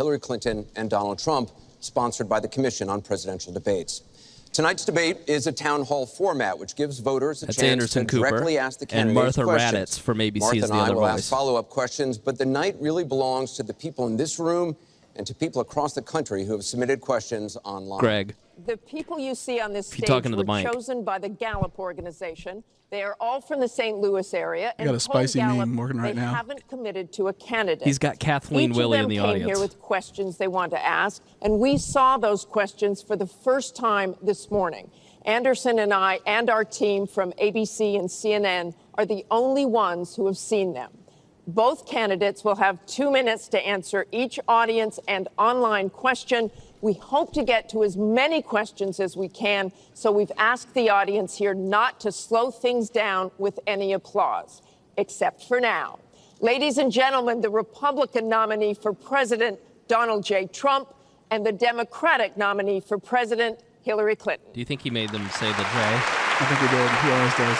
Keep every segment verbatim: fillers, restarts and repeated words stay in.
Hillary Clinton and Donald Trump, sponsored by the Commission on Presidential Debates. Tonight's debate is a town hall format, which gives voters a That's chance Anderson to directly Cooper ask the candidates and Martha questions. Raddatz from A B C Martha is and the I other will voice. ask follow-up questions, but the night really belongs to the people in this room and to people across the country who have submitted questions online. Greg. The people you see on this stage talking to the were mic. chosen by the Gallup organization. They are all from the Saint Louis area. You got a spicy Gallup, meme working right they now. haven't committed to a candidate. He's got Kathleen Each Willey of in them the came audience. here with questions they want to ask, and we saw those questions for the first time this morning. Anderson and I and our team from A B C and C N N are the only ones who have seen them. Both candidates will have two minutes to answer each audience and online question. We hope to get to as many questions as we can, so we've asked the audience here not to slow things down with any applause, except for now. Ladies and gentlemen, the Republican nominee for President, Donald J. Trump, and the Democratic nominee for President, Hillary Clinton. Do you think he made them say the J? I think he did. He always does.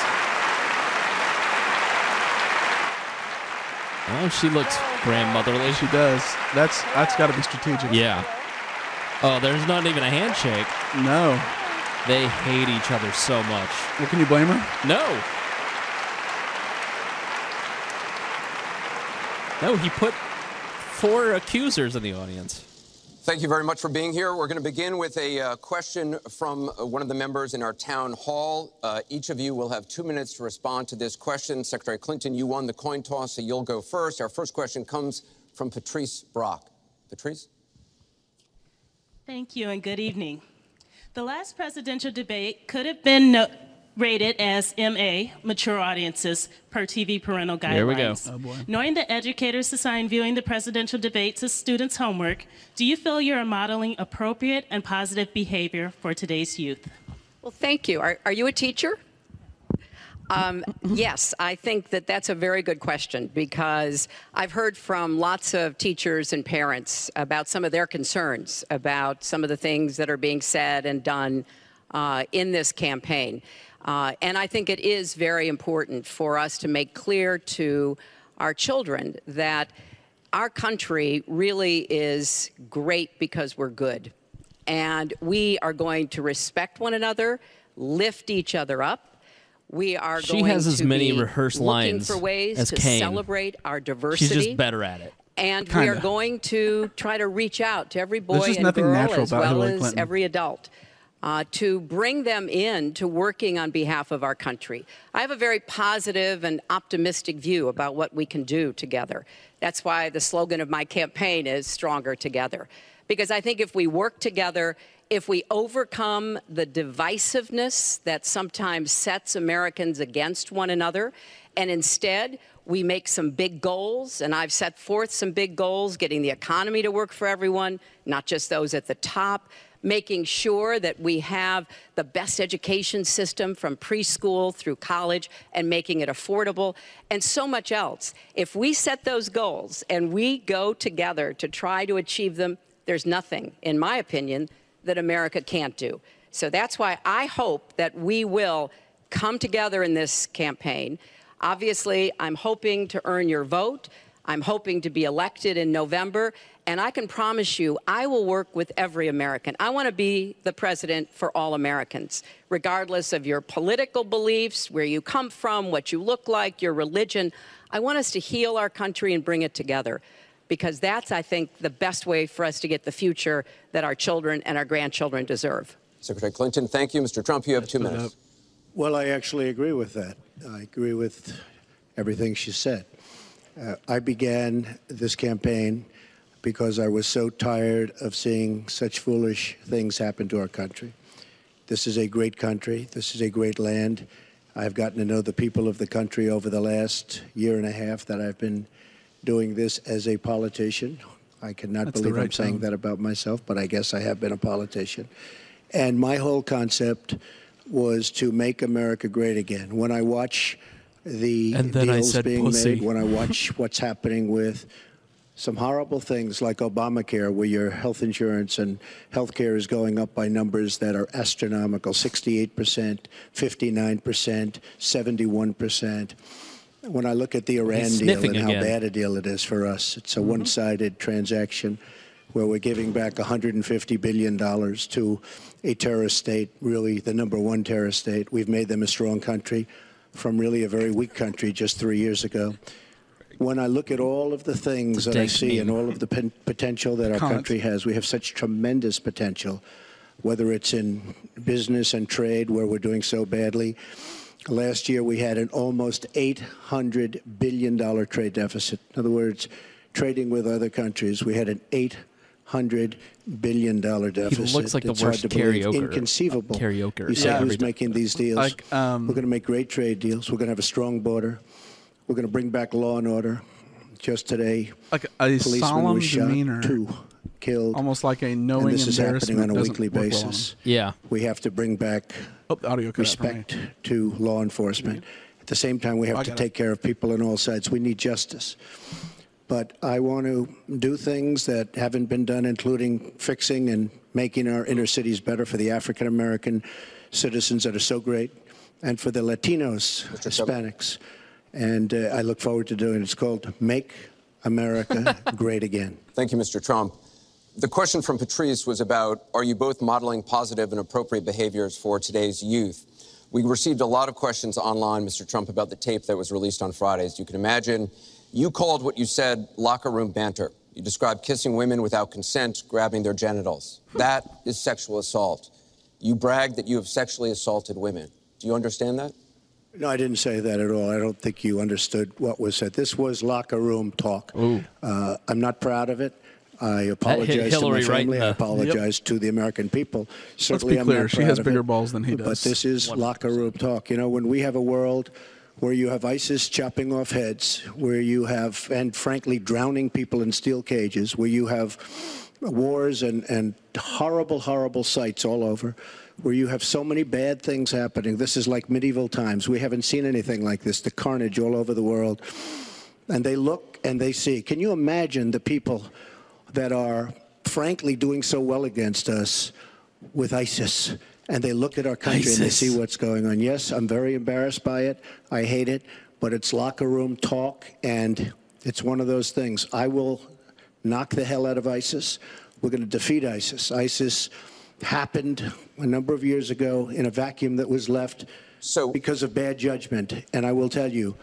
Oh, she looks grandmotherly. She does. That's that's got to be strategic. Yeah. Oh, there's not even a handshake. No. They hate each other so much. Well, can you blame her? No. No, he put four accusers in the audience. Thank you very much for being here. We're going to begin with a uh, question from uh, one of the members in our town hall. Uh, each of you will have two minutes to respond to this question. Secretary Clinton, you won the coin toss, so you'll go first. Our first question comes from Patrice Brock. Patrice? Thank you and good evening. The last presidential debate could have been no- rated as M A, mature audiences, per T V parental guidelines. Here we go. Oh, boy. Knowing that educators assign viewing the presidential debates as students' homework, do you feel you're modeling appropriate and positive behavior for today's youth? Well, thank you. Are, are you a teacher? Um, yes, I think that that's a very good question because I've heard from lots of teachers and parents about some of their concerns about some of the things that are being said and done uh, in this campaign. Uh, and I think it is very important for us to make clear to our children that our country really is great because we're good. And we are going to respect one another, lift each other up. We are She going has as to many be rehearsed looking lines for ways as to Kane. celebrate our diversity. She's just better at it. And we Kinda. are going to try to reach out to every boy There's just and nothing girl natural as about well Hillary as Clinton. every adult uh, to bring them in to working on behalf of our country. I have a very positive and optimistic view about what we can do together. That's why the slogan of my campaign is Stronger Together. Because I think if we work together, if we overcome the divisiveness that sometimes sets Americans against one another, and instead we make some big goals, and I've set forth some big goals, getting the economy to work for everyone, not just those at the top, making sure that we have the best education system from preschool through college and making it affordable, and so much else. If we set those goals and we go together to try to achieve them, there's nothing, in my opinion, that America can't do. So that's why I hope that we will come together in this campaign. Obviously, I'm hoping to earn your vote. I'm hoping to be elected in November. And I can promise you, I will work with every American. I want to be the president for all Americans, regardless of your political beliefs, where you come from, what you look like, your religion. I want us to heal our country and bring it together, because that's, I think, the best way for us to get the future that our children and our grandchildren deserve. Secretary Clinton, thank you. Mister Trump, you have two minutes. Well, I actually agree with that. I agree with everything she said. Uh, I began this campaign because I was so tired of seeing such foolish things happen to our country. This is a great country. This is a great land. I've gotten to know the people of the country over the last year and a half that I've been doing this as a politician. I cannot That's believe the right I'm saying tone. that about myself, but I guess I have been a politician. And my whole concept was to make America great again. When I watch the And then I deals said being pussy. made, when I watch what's happening with some horrible things like Obamacare, where your health insurance and health care is going up by numbers that are astronomical, sixty-eight percent, fifty-nine percent, seventy-one percent. When I look at the Iran He's deal sniffing and how again. bad a deal it is for us, it's a one-sided transaction. where we're giving back one hundred fifty billion dollars to a terrorist state, really the number one terrorist state. We've made them a strong country from really a very weak country just three years ago. When I look at all of the things that I see and all of the pen- potential that our Comments. country has, we have such tremendous potential, whether it's in business and trade, where we're doing so badly. Last year, we had an almost eight hundred billion dollars trade deficit. In other words, trading with other countries, we had an eight hundred billion dollars deficit. looks like the It's hard worst to believe. karaoke- Inconceivable. karaoke You say every who's time. making these deals? Like, um, We're going to make great trade deals. We're going to have a strong border. We're going to bring back law and order. Just today, Like a policeman solemn was shot, demeanor, two killed. almost like a and knowing this is happening embarrassment on a doesn't weekly work well on basis. Yeah. We have to bring back Oh, the audio cut out for me. respect to law enforcement. At the same time, we have I to got it. take care of people on all sides. We need justice. But I want to do things that haven't been done, including fixing and making our inner cities better for the African American citizens that are so great, and for the Latinos, Hispanics. And uh, I look forward to doing it. It's called Make America Great Again. Thank you, Mister Trump. The question from Patrice was about, are you both modeling positive and appropriate behaviors for today's youth? We received a lot of questions online, Mister Trump, about the tape that was released on Friday. As you can imagine, you called what you said locker room banter. You described kissing women without consent, grabbing their genitals. That is sexual assault. You bragged that you have sexually assaulted women. Do you understand that? No, I didn't say that at all. I don't think you understood what was said. This was locker room talk. Uh, I'm not proud of it. I apologize Hillary to my right in family. I the- apologize to the American people. Certainly, be I'm clear, not she proud has of bigger it. balls than he But does. this is locker room talk. You know, when we have a world where you have ISIS chopping off heads, where you have, and frankly, drowning people in steel cages, where you have wars and, and horrible, horrible sights all over, where you have so many bad things happening. This is like medieval times. We haven't seen anything like this, the carnage all over the world. And they look and they see. Can you imagine the people that are, frankly, doing so well against us with ISIS? And they look at our country and they ISIS. see what's going on. Yes, I'm very embarrassed by it. I hate it. But it's locker room talk, and it's one of those things. I will knock the hell out of ISIS. We're going to defeat ISIS. ISIS happened a number of years ago in a vacuum that was left So- because of bad judgment. And I will tell you,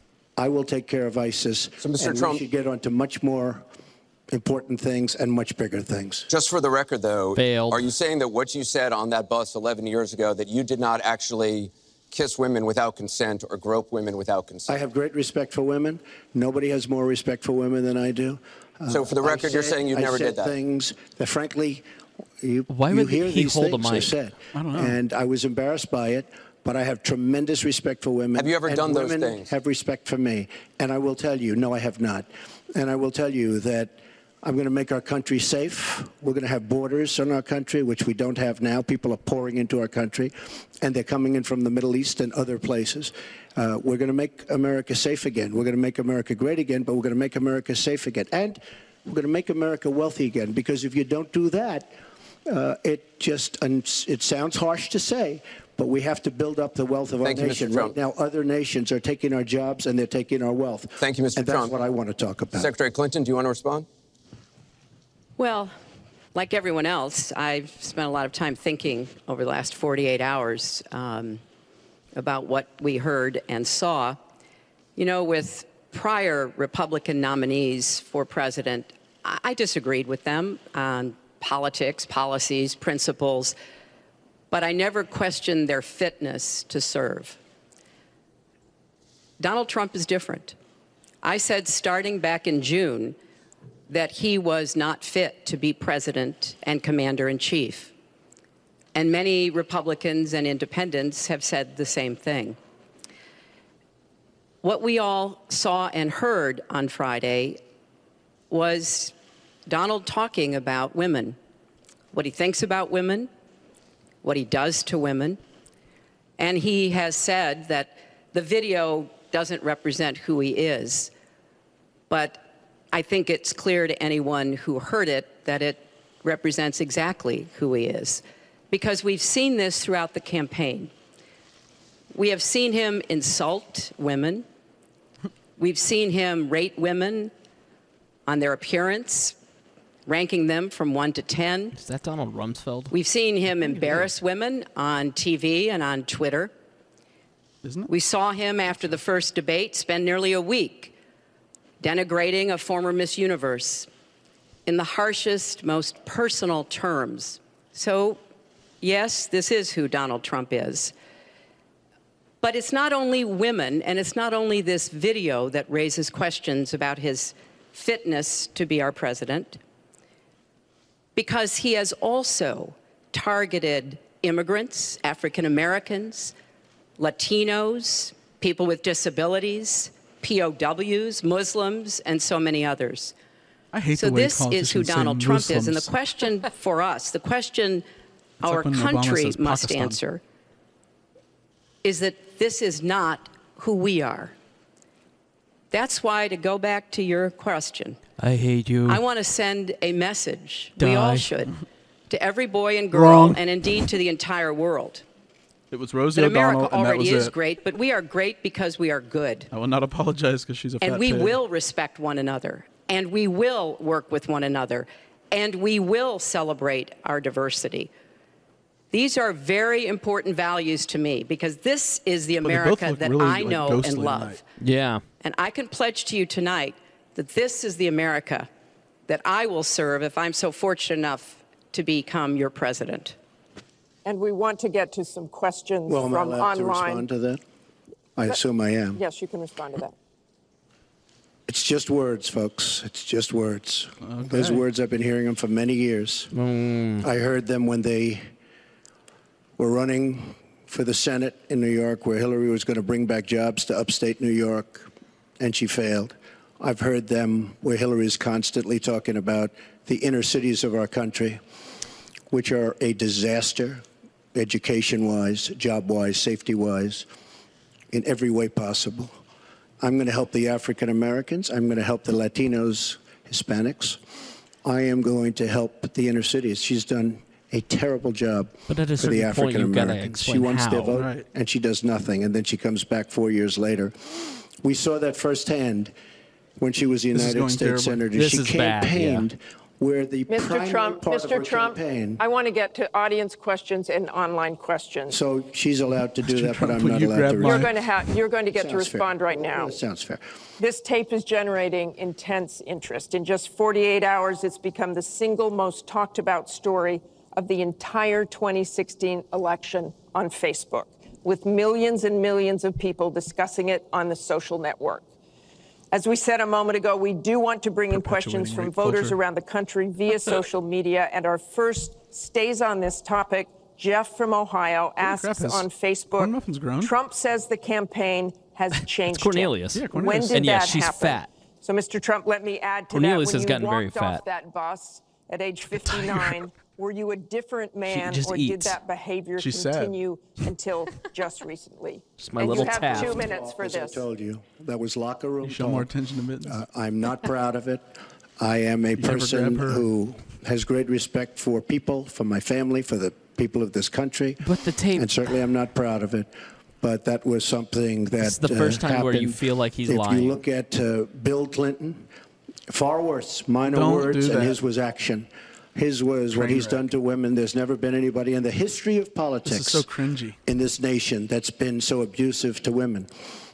I will take care of ISIS. So, Mister and Trump- we should get on to much more important things and much bigger things. Just for the record, though, Failed. are you saying that what you said on that bus eleven years ago, that you did not actually kiss women without consent or grope women without consent? I have great respect for women. Nobody has more respect for women than I do. Uh, So for the I record, you're said- saying you I never said did that? things that, frankly, you, Why you would hear he these hold a things are mic? said. I don't know. And I was embarrassed by it, but I have tremendous respect for women. Have you ever and done those women things? have respect for me. And I will tell you, no, I have not. And I will tell you that I'm going to make our country safe. We're going to have borders in our country, which we don't have now. People are pouring into our country, and they're coming in from the Middle East and other places. Uh, we're going to make America safe again. We're going to make America great again, but we're going to make America safe again. And we're going to make America wealthy again, because if you don't do that, uh, it just, and it sounds harsh to say, but we have to build up the wealth of Thank our you, Mister nation. Right Trump. now, other nations are taking our jobs and they're taking our wealth. Thank you, Mister And that's Trump. what I want to talk about. Secretary Clinton, do you want to respond? Well, like everyone else, I've spent a lot of time thinking over the last forty-eight hours um, about what we heard and saw. You know, with prior Republican nominees for president, I, I disagreed with them on politics, policies, principles, but I never questioned their fitness to serve. Donald Trump is different. I said starting back in June that he was not fit to be president and commander-in-chief. And many Republicans and independents have said the same thing. What we all saw and heard on Friday was Donald talking about women, what he thinks about women, what he does to women. And he has said that the video doesn't represent who he is, but I think it's clear to anyone who heard it that it represents exactly who he is, because we've seen this throughout the campaign. We have seen him insult women. We've seen him rate women on their appearance, ranking them from one to ten. Is that Donald Rumsfeld? We've seen him embarrass women on T V and on Twitter. Isn't it? We saw him after the first debate spend nearly a week denigrating a former Miss Universe in the harshest, most personal terms. So, yes, this is who Donald Trump is. But it's not only women, and it's not only this video that raises questions about his fitness to be our president, because he has also targeted immigrants, African Americans, Latinos, people with disabilities, P O Ws, Muslims, and so many others. I hate So the way this is who politicians say Donald Trump is. And the Muslims. question for us, the question our like when Obama country says must Pakistan. answer is that this is not who we are. That's why, to go back to your question, I hate you. I want to send a message, Die. we all should, to every boy and girl, Wrong. and indeed to the entire world. It was Rosie That O'Donnell, America and that already was is it. great, but we are great because we are good. I will not apologize because she's a fat And we pig. will respect one another, and we will work with one another, and we will celebrate our diversity. These are very important values to me because this is the Well, they both America look that really, I like, know ghostly and love. tonight. Yeah. And I can pledge to you tonight that this is the America that I will serve if I'm so fortunate enough to become your president. And we want to get to some questions Well, am I from allowed to online. respond to that? I assume I am. Yes, you can respond to that. It's just words, folks. It's just words. Those words, I've been hearing them for many years. I heard them when they were running for the Senate in New York, where Hillary was going to bring back jobs to upstate New York, and she failed. I've heard them where Hillary is constantly talking about the inner cities of our country, which are a disaster, education-wise, job-wise, safety-wise, in every way possible. I'm going to help the African Americans. I'm going to help the Latinos, Hispanics. I am going to help the inner cities. She's done a terrible job But at a for the certain point, African you've gotta Americans. She explain wants their how. vote, Right. and she does nothing, and then she comes back four years later. We saw that firsthand when she was a This is United going States terribly. Senator. This she is bad, yeah. campaigned where the Mister primary Trump, part of Mister her Trump, campaign. I want to get to audience questions and online questions. So she's allowed to do Mister that, Trump, but I'm will not you allowed grab to my- You're respond. going to have you're going to get to Sounds fair. respond right now. That sounds fair. This tape is generating intense interest. In just forty-eight hours, it's become the single most talked about story of the entire twenty sixteen election on Facebook, with millions and millions of people discussing it on the social network. As we said a moment ago, we do want to bring in questions Perpetuating from rape voters culture. around the country via social media, and our first stays on this topic. Jeff from Ohio asks crap, has on Facebook, Corn Muffin's grown? Trump says the campaign has changed. It's Cornelius. him. Yeah, Cornelius. When did And yes, that she's happen? fat. So, Mister Trump, let me add to Cornelius that. has When gotten you very walked fat. off that bus at age fifty-nine, were you a different man, just or eats. did that behavior She's sad. continue until just recently? Just my and little you have Taft. two minutes for As I this. told you, that was locker room Show talk. more attention to mittens. Uh, I'm not proud of it. I am a ever person grab her? who has great respect for people, for my family, for the people of this country. But the tape- And certainly I'm not proud of it. But that was something that This is the uh, first time where you happened. feel like he's if lying. If you look at uh, Bill Clinton, far worse. Mine are Don't words do and that. his was action. His was what Train he's wreck. done to women. There's never been anybody in the history of politics so cringy. in this nation that's been so abusive to women.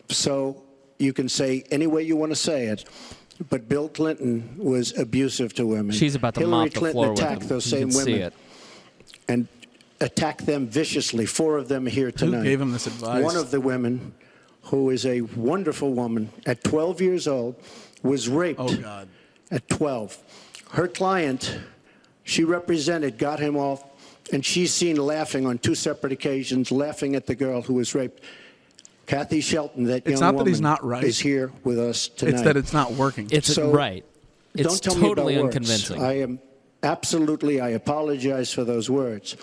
So you can say any way you want to say it, but Bill Clinton was abusive to women. She's about to Hillary mop the Clinton floor with attacked him. those You same can women see it. and attacked them viciously. Four of them here tonight. gave him this advice? One of the women, who is a wonderful woman, at twelve years old, was raped Oh, God. at twelve. Her client, she represented, got him off, and she's seen laughing on two separate occasions, laughing at the girl who was raped. Kathy Shelton, that It's young not that woman, he's not right. is here with us tonight. It's that it's not working. It's So, right. It's Don't tell totally me about words. unconvincing. I am absolutely, I apologize for those words.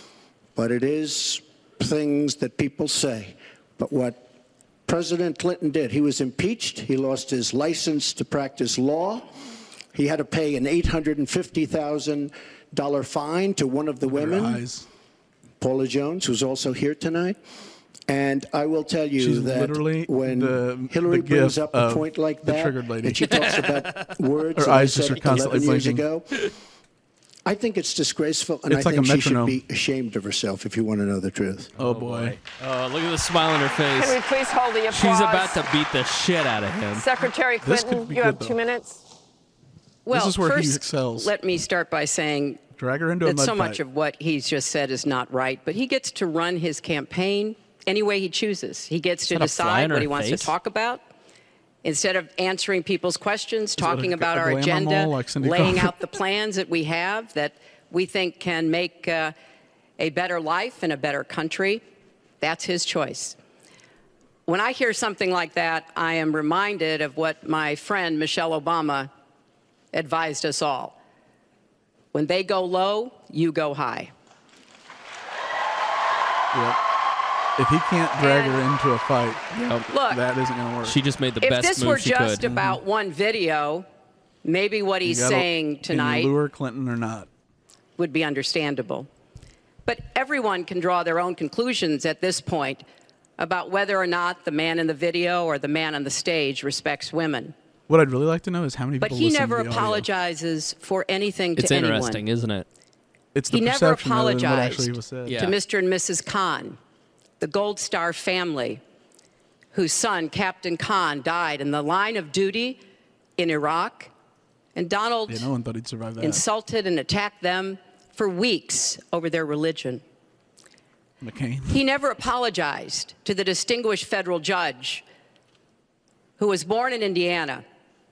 But it is things that people say. But what President Clinton did, he was impeached. He lost his license to practice law. He had to pay an eight hundred fifty thousand dollars fine to one of the Look at her women, eyes. Paula Jones, who's also here tonight. And I will tell you She's that literally when the- Hillary the brings gif up a of point like the that, triggered lady. and she talks about words Her that I eyes just said are constantly eleven years blinking. ago, I think it's disgraceful, and It's I like a think she should metronome. be ashamed of herself, if you want to know the truth. Oh, boy. Oh, look at the smile on her Can we face. please hold the applause? She's about to beat the shit out of him. Secretary This could Clinton, be you have good, two though. minutes. Well, is where he first, excels. let me start by saying Drag her into a that mud so fight. much of what he's just said is not right, but he gets to run his campaign any way he chooses. He gets to that a fly decide on what her he wants face? to talk about. Instead of answering people's questions, it talking a- about a our glamour agenda, mall like Cindy laying Crawford? out the plans that we have that we think can make uh, a better life and a better country, that's his choice. When I hear something like that, I am reminded of what my friend Michelle Obama advised us all. When they go low, you go high. Yep. If he can't drag And- her into a fight, Look, that isn't going to work. She just made the if best this move were she just could. about one video, maybe what You he's gotta- saying can you tonight lure Clinton or not? would be understandable. But everyone can draw their own conclusions at this point about whether or not the man in the video or the man on the stage respects women. What I'd really like to know is how many But people he listen never to the audio. apologizes for anything It's to anyone. interesting, isn't it? It's the He never perception rather than what apologized actually was said. Yeah. to Mister and Missus Khan, the Gold Star family, whose son, Captain Khan, died in the line of duty in Iraq. And Donald Yeah, no one thought he'd survive that. insulted and attacked them for weeks over their religion. McCain. He never apologized to the distinguished federal judge who was born in Indiana.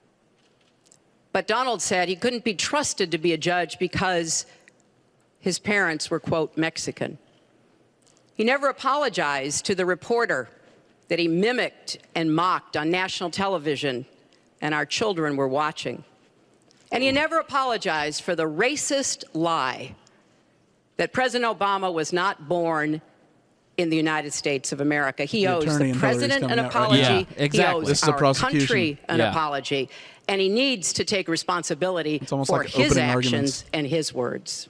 But Donald said he couldn't be trusted to be a judge because his parents were, quote, Mexican. He never apologized to the reporter that he mimicked and mocked on national television and our children were watching. And he never apologized for the racist lie that President Obama was not born in the United States of America. He The owes attorney the in Hillary's president coming an out right apology. now. Yeah, exactly. He This owes is the our prosecution. country an Yeah. apology. And he needs to take responsibility It's almost for like his opening actions arguments. and his words.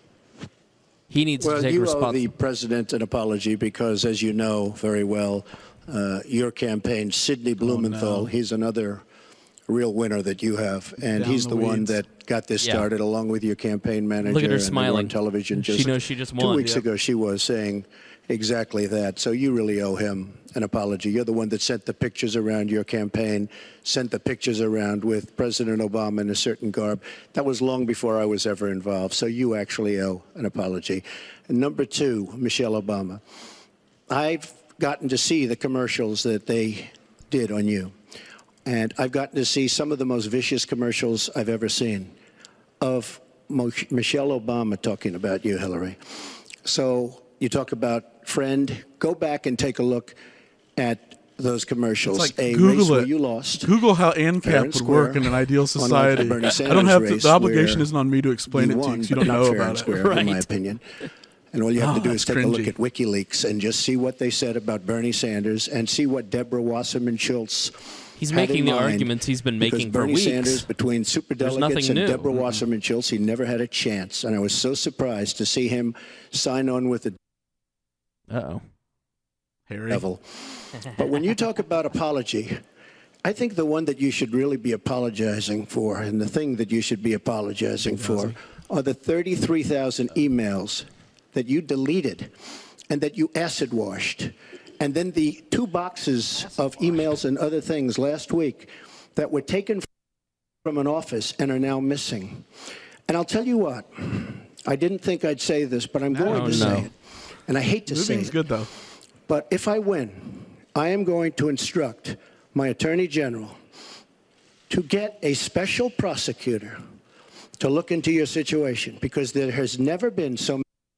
He needs Well, to take you owe the responsibility. president an apology because, as you know very well, uh, your campaign, Sidney Blumenthal, Oh, no. he's another real winner that you have, and Down he's the the, one weeds. that got this Yeah. started, along with your campaign manager. Look at her and they were smiling. on television. She Just knows she just two won. weeks Yep. ago, she was saying exactly that. So you really owe him an apology. You're the one that sent the pictures around your campaign, sent the pictures around with President Obama in a certain garb. That was long before I was ever involved. So you actually owe an apology. And number two, Michelle Obama. I've gotten to see the commercials that they did on you. And I've gotten to see some of the most vicious commercials I've ever seen of Mo- Michelle Obama talking about you, Hillary. So you talk about friend. Go back and take a look at those commercials. It's like a Google race where it. you lost. Google how Fair ANCAP and would work square, in an ideal unlike the society. Bernie I Sanders don't have to, race the obligation where isn't on me to explain you it to you won, because you but don't not know fair and about it. square, in my Right. opinion. And all you have Oh, to do is that's take a look cringy. at WikiLeaks and just see what they said about Bernie Sanders and see what Deborah Wasserman Schultz He's had making in the mind, arguments he's been because making for Bernie weeks. Sanders, between There's superdelegates nothing and new. Deborah Mhm. Wasserman Schultz, he never had a chance. And I was so surprised to see him sign on with the Uh-oh. Harry. devil. But when you talk about apology, I think the one that you should really be apologizing for, and the thing that you should be apologizing for, are the thirty-three thousand emails that you deleted and that you acid washed. And then the two boxes of emails and other things last week that were taken from an office and are now missing. And I'll tell you what, I didn't think I'd say this, but I'm going Oh, to no. say it. And I hate to say Moving's it. good, though. But if I win, I am going to instruct my Attorney General to get a special prosecutor to look into your situation, because there has never been so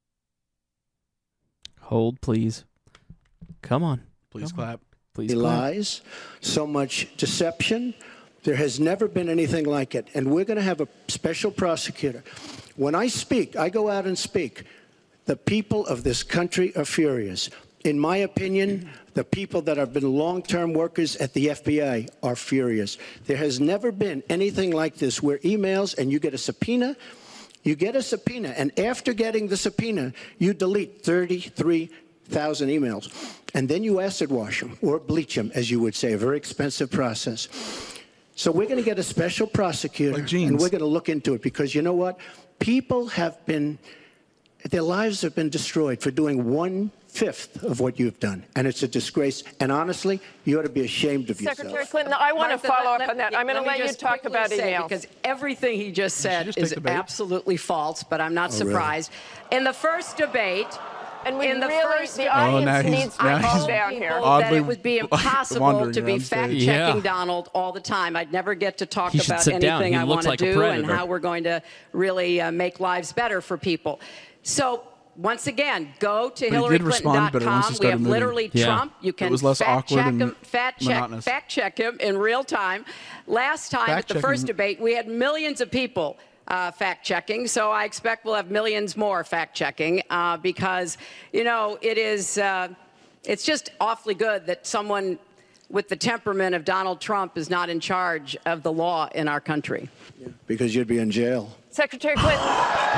Hold, please. Come on. Please clap. Please many clap. lies, so much deception. There has never been anything like it. And we're going to have a special prosecutor. When I speak, I go out and speak. The people of this country are furious. In my opinion, the people that have been long-term workers at the F B I are furious. There has never been anything like this where emails and you get a subpoena, you get a subpoena, and after getting the subpoena, you delete thirty-three thousand emails, and then you acid wash them or bleach them, as you would say, a very expensive process. So we're going to get a special prosecutor, Like jeans. and we're going to look into it, because you know what? People have been, their lives have been destroyed for doing one-fifth of what you've done, and it's a disgrace. And honestly, you ought to be ashamed of yourself. Secretary Clinton, I want to Martha, follow let- up on that. I'm going to me let you just talk quickly about say, emails. because everything he just said just is take the bait? absolutely false, but I'm not Oh, really? surprised. In the first debate, And we in the really, first the debate, Oh, now audience he's- needs to now I he's calm told down people here. that Oddly it would be impossible wandering to be around stage. fact-checking Yeah. Donald all the time. I'd never get to talk He should about sit down. anything He I looks want to like a do and predator. how we're going to really uh, make lives better for people. So once again, go to he Hillary did Clinton respond dot better once he com. We started have moving. literally Yeah. Trump. You can was less fact awkward check and him, fact check, monotonous. fact check him in real time. Last time at the Fact-checking- first debate, we had millions of people uh, fact-checking, so I expect we'll have millions more fact-checking uh, because, you know, it is, uh, it's just awfully good that someone with the temperament of Donald Trump is not in charge of the law in our country. Because you'd be in jail. Secretary Clinton,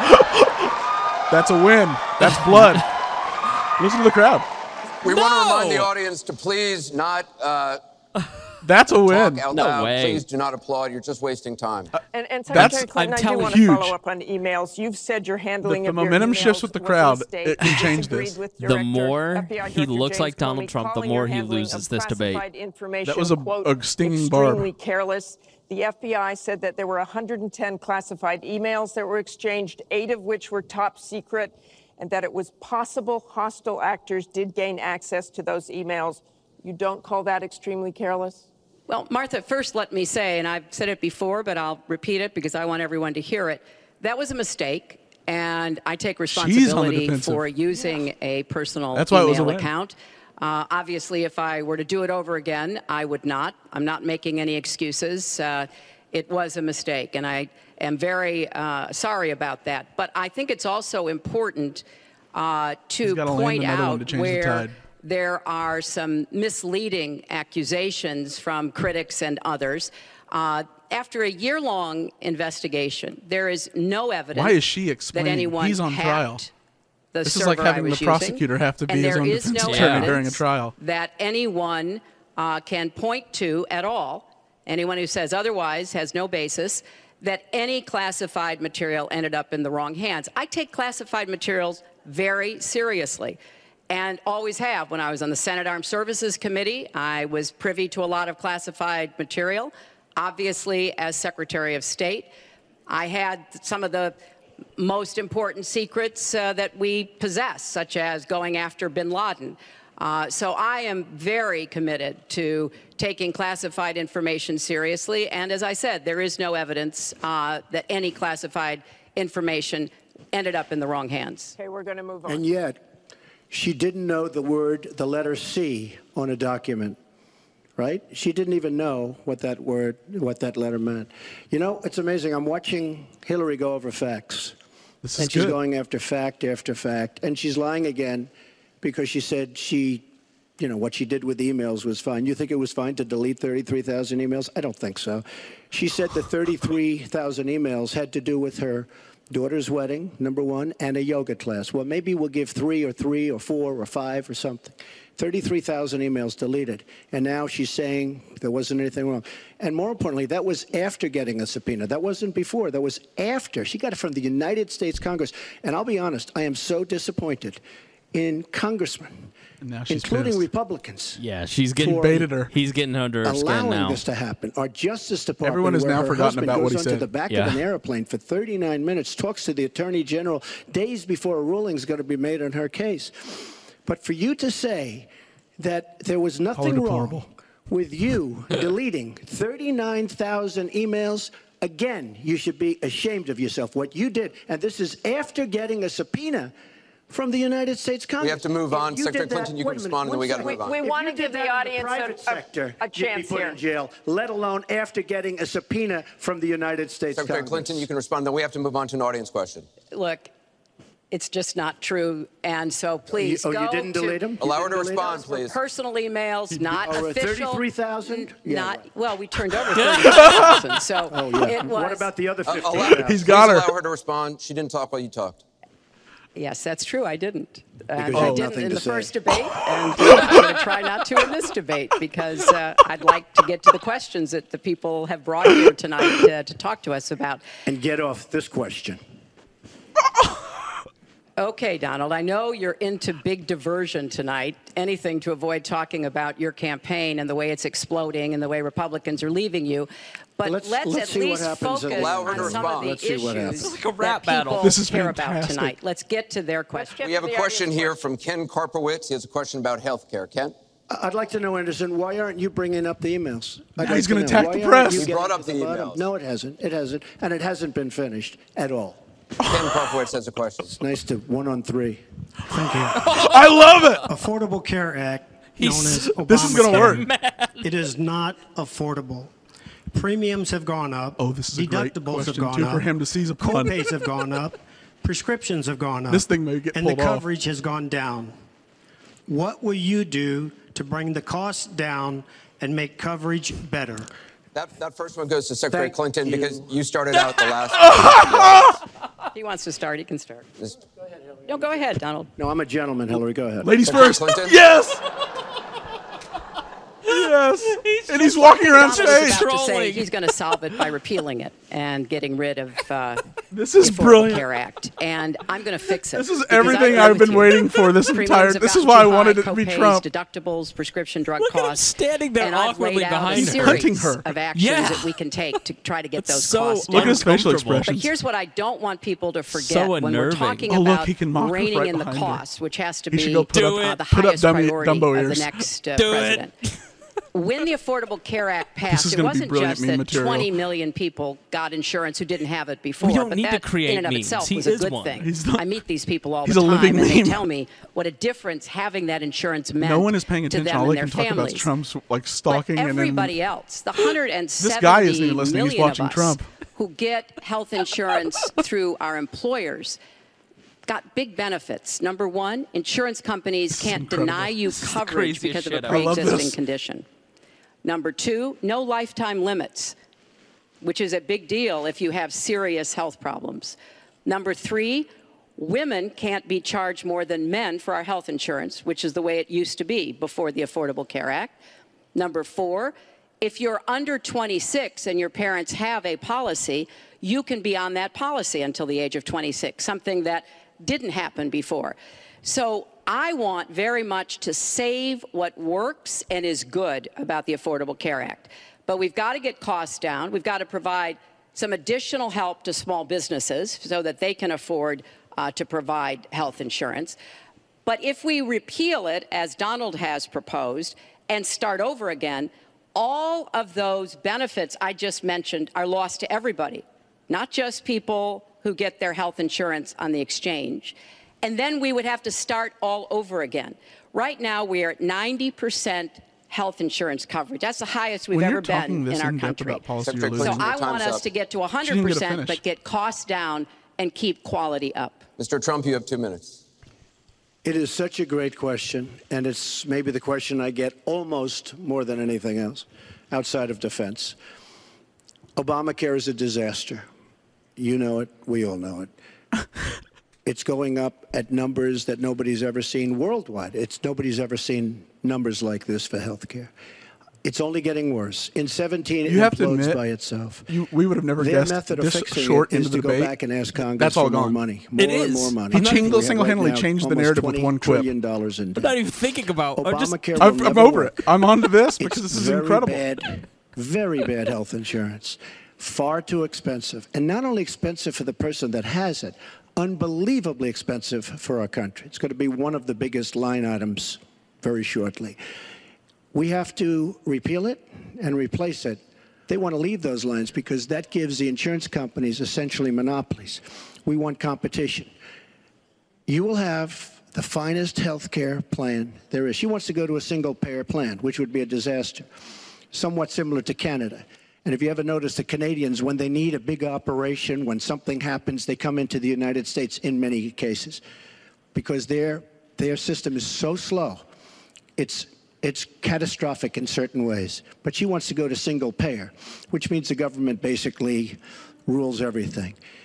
That's a win. That's blood. Listen to the crowd. We want to No! remind the audience to please not uh, That's a talk win. out No loud. way. Please do not applaud. You're just wasting time. and, and That's- Secretary Clinton, I'm I do telling want to you. follow Huge. up on emails. You've said your handling The- of the your momentum emails shifts with the was a crowd. mistake. It can You change disagreed this. with The Director- more F B I he Director looks James like Donald Comey, Trump, the calling more your he handling loses of this debate. classified information, was a- quote, a stinging barb. extremely careless. The F B I said that there were one hundred ten classified emails that were exchanged, eight of which were top secret, and that it was possible hostile actors did gain access to those emails. You don't call that extremely careless? Well, Martha, first let me say, and I've said it before, but I'll repeat it because I want everyone to hear it. That was a mistake, and I take responsibility defensive. for using a personal That's why it was a email win. account. Uh, obviously, if I were to do it over again, I would not. I'm not making any excuses. Uh, it was a mistake, and I am very uh, sorry about that. But I think it's also important uh, He's to gotta land point another one out to change the where tide. there are some misleading accusations from critics and others. Uh, after a year-long investigation, there is no evidence Why is she that explaining? anyone He's on hacked trial. the This is like server I having the was prosecutor using, have to be and his there own is defense no attorney evidence during a trial. that anyone uh, can point to at all. Anyone who says otherwise has no basis that any classified material ended up in the wrong hands. I take classified materials very seriously and always have. When I was on the Senate Armed Services Committee, I was privy to a lot of classified material. Obviously, as Secretary of State, I had some of the most important secrets uh, that we possess, such as going after bin Laden. Uh, so I am very committed to taking classified information seriously. And as I said, there is no evidence uh, that any classified information ended up in the wrong hands. Okay, we're going to move on. And yet, she didn't know the word, the letter C on a document, right? She didn't even know what that word, what that letter meant. You know, it's amazing. I'm watching Hillary go over facts. This is And she's good. going after fact after fact. And she's lying again because she said she, you know, what she did with the emails was fine. You think it was fine to delete thirty-three thousand emails? I don't think so. She said the thirty-three thousand emails had to do with her daughter's wedding, number one, and a yoga class. Well, maybe we'll give three or three or four or five or something. thirty-three thousand emails deleted. And now she's saying there wasn't anything wrong. And more importantly, that was after getting a subpoena. That wasn't before. That was after. She got it from the United States Congress. And I'll be honest, I am so disappointed in congressmen, And now she's including pissed. Republicans, Yeah, she's getting For- Baited her. He's getting under her skin allowing now. this to happen. Our Justice Department, Everyone has where now her forgotten husband about what goes he onto said. the back Yeah. of an airplane for thirty-nine minutes, talks to the Attorney General days before a ruling is going to be made on her case. But for you to say that there was nothing deplorable. wrong with you deleting thirty-nine thousand emails, again, you should be ashamed of yourself. What you did, and this is after getting a subpoena from the United States Congress. We have to move If on. you Secretary did that- Clinton, you can wait a minute, respond, and then one we gotta second. move on. We If wanna you did give the that in audience a- private a- sector, a you'd be chance put here. in jail, let alone after getting a subpoena from the United States Secretary Congress. Clinton, you can respond. Then we have to move on to an audience question. Look, it's just not true. And so please oh, go you didn't to delete them? Allow her to delete respond, Those were please. personal emails, not Oh, official. thirty-three thousand? Yeah, Not right. well. We turned over thirty-three thousand. So Oh, yeah. it was. What about the other Uh, fifteen allow, thousand? He's got please her. allow her to respond. She didn't talk while you talked. Yes, that's true. I didn't. And you I have didn't nothing in to the say. first debate, and uh, I'm going to try not to in this debate because uh, I'd like to get to the questions that the people have brought here tonight uh, to talk to us about. And get off this question. Okay, Donald, I know you're into big diversion tonight, anything to avoid talking about your campaign and the way it's exploding and the way Republicans are leaving you. But Let's- let's, let's at see what least happens focus in the- Allow her to on some of respond. the Let's see what issues happens. It's like a rap that battle. people This is care about fantastic. tonight. Let's get to their questions. We have a question here from Ken Karpowitz. He has a question about health care. Ken? I'd like to know, Anderson, why aren't you bringing up the emails? I'd Now he's to gonna know. attack Why the aren't press. you He getting brought to up the bottom? emails. No, it hasn't. It hasn't. And it hasn't been finished at all. Ken Karpowitz has a question. It's nice to one on three. Thank you. I love it. Affordable Care Act, known He's- as Obamacare. This is gonna work. It is not affordable. Premiums have gone up. Oh, this is a great Deductibles have question, gone too, up. for him to seize upon. Co-pays have gone up. Prescriptions have gone up. This thing may get and pulled the off. coverage has gone down. What will you do to bring the costs down and make coverage better? That, that first one goes to Secretary Thank Clinton you. because you started out the last. He wants to start. He can start. This- No, go ahead, Donald. No, I'm a gentleman. Hillary, go ahead. Ladies Secretary first. Clinton? Yes. Yes. And he's walking around Donald was stage. about to say Trolling. he's going to solve it by repealing it and getting rid of uh, This is the Affordable brilliant. Care Act. And I'm going to fix it. This is because I everything agree I've with been you. waiting for this Premiums entire. have This is gotten why I too wanted high, it to be co-pays, Trump. deductibles, prescription drug Look at him costs. standing there and I've awkwardly laid out behind a her. series Hunting her. of actions Yeah. that we can take to try to get That's those so costs Look at down. his facial uncomfortable. But expressions. here's what I don't want people to forget So when we're unnerving. talking Oh, look, about he can mock her reining right in the behind her. costs, which has to He be should go put Do up, uh, it. the put up highest dummy, priority Dumbo of ears. the next uh, Do it. president. When the Affordable Care Act passed, is it gonna be wasn't brilliant just meme that material. twenty million people got insurance who didn't have it before. We don't but need to that create in and of memes. itself He was a is good one. thing. He's not- I meet these people all he's the a time, living and they meme. tell me what a difference having that insurance meant No one is paying to attention. them All and they their can talk about families. is Trump's like stalking But and then everybody else, the one hundred seventy guy isn't even listening. He's million watching of us Trump. who get health insurance through our employers got big benefits. Number one, insurance companies can't incredible. deny you This is the coverage craziest because of a shit ever. I love pre-existing this. condition. Number two, no lifetime limits, which is a big deal if you have serious health problems. Number three, women can't be charged more than men for our health insurance, which is the way it used to be before the Affordable Care Act. Number four, if you're under twenty-six and your parents have a policy, you can be on that policy until the age of twenty-six, something that didn't happen before. So I want very much to save what works and is good about the Affordable Care Act. But we've got to get costs down. We've got to provide some additional help to small businesses so that they can afford uh, to provide health insurance. But if we repeal it, as Donald has proposed, and start over again, all of those benefits I just mentioned are lost to everybody, not just people who get their health insurance on the exchange. And then we would have to start all over again. Right now, we are at ninety percent health insurance coverage. That's the highest we've When ever you're talking been this in our in depth country. about policy, you're Secretary So losing. Clinton, I your want time's us up. to get to She didn't one hundred get to percent, finish. but get costs down and keep quality up. Mister Trump, you have two minutes. It is such a great question, and it's maybe the question I get almost more than anything else outside of defense. Obamacare is a disaster. You know it. We all know it. It's going up at numbers that nobody's ever seen worldwide. It's nobody's ever seen numbers like this for health care. It's only getting worse. In seventeen, it You have to implodes admit, by itself. You, we would have never Their guessed method of this fixing short it is into the to go debate. back and ask Congress That's all for more gone. money. More It and is. more money. He We single- have single-handedly right now changed the almost narrative with twenty one quip. trillion dollars in I'm debt. not even thinking about. I'm just, Obamacare will I've, I'm never over work. it. I'm on to this because It's this is very incredible. Bad, very bad health insurance. Far too expensive. And not only expensive for the person that has it, unbelievably expensive for our country. It's going to be one of the biggest line items very shortly. We have to repeal it and replace it. They want to leave those lines because that gives the insurance companies essentially monopolies. We want competition. You will have the finest health care plan there is. She wants to go to a single-payer plan, which would be a disaster, somewhat similar to Canada. And if you ever notice, the Canadians, when they need a big operation, when something happens, they come into the United States in many cases because their, their system is so slow. It's, it's catastrophic in certain ways. But she wants to go to single payer, which means the government basically rules everything.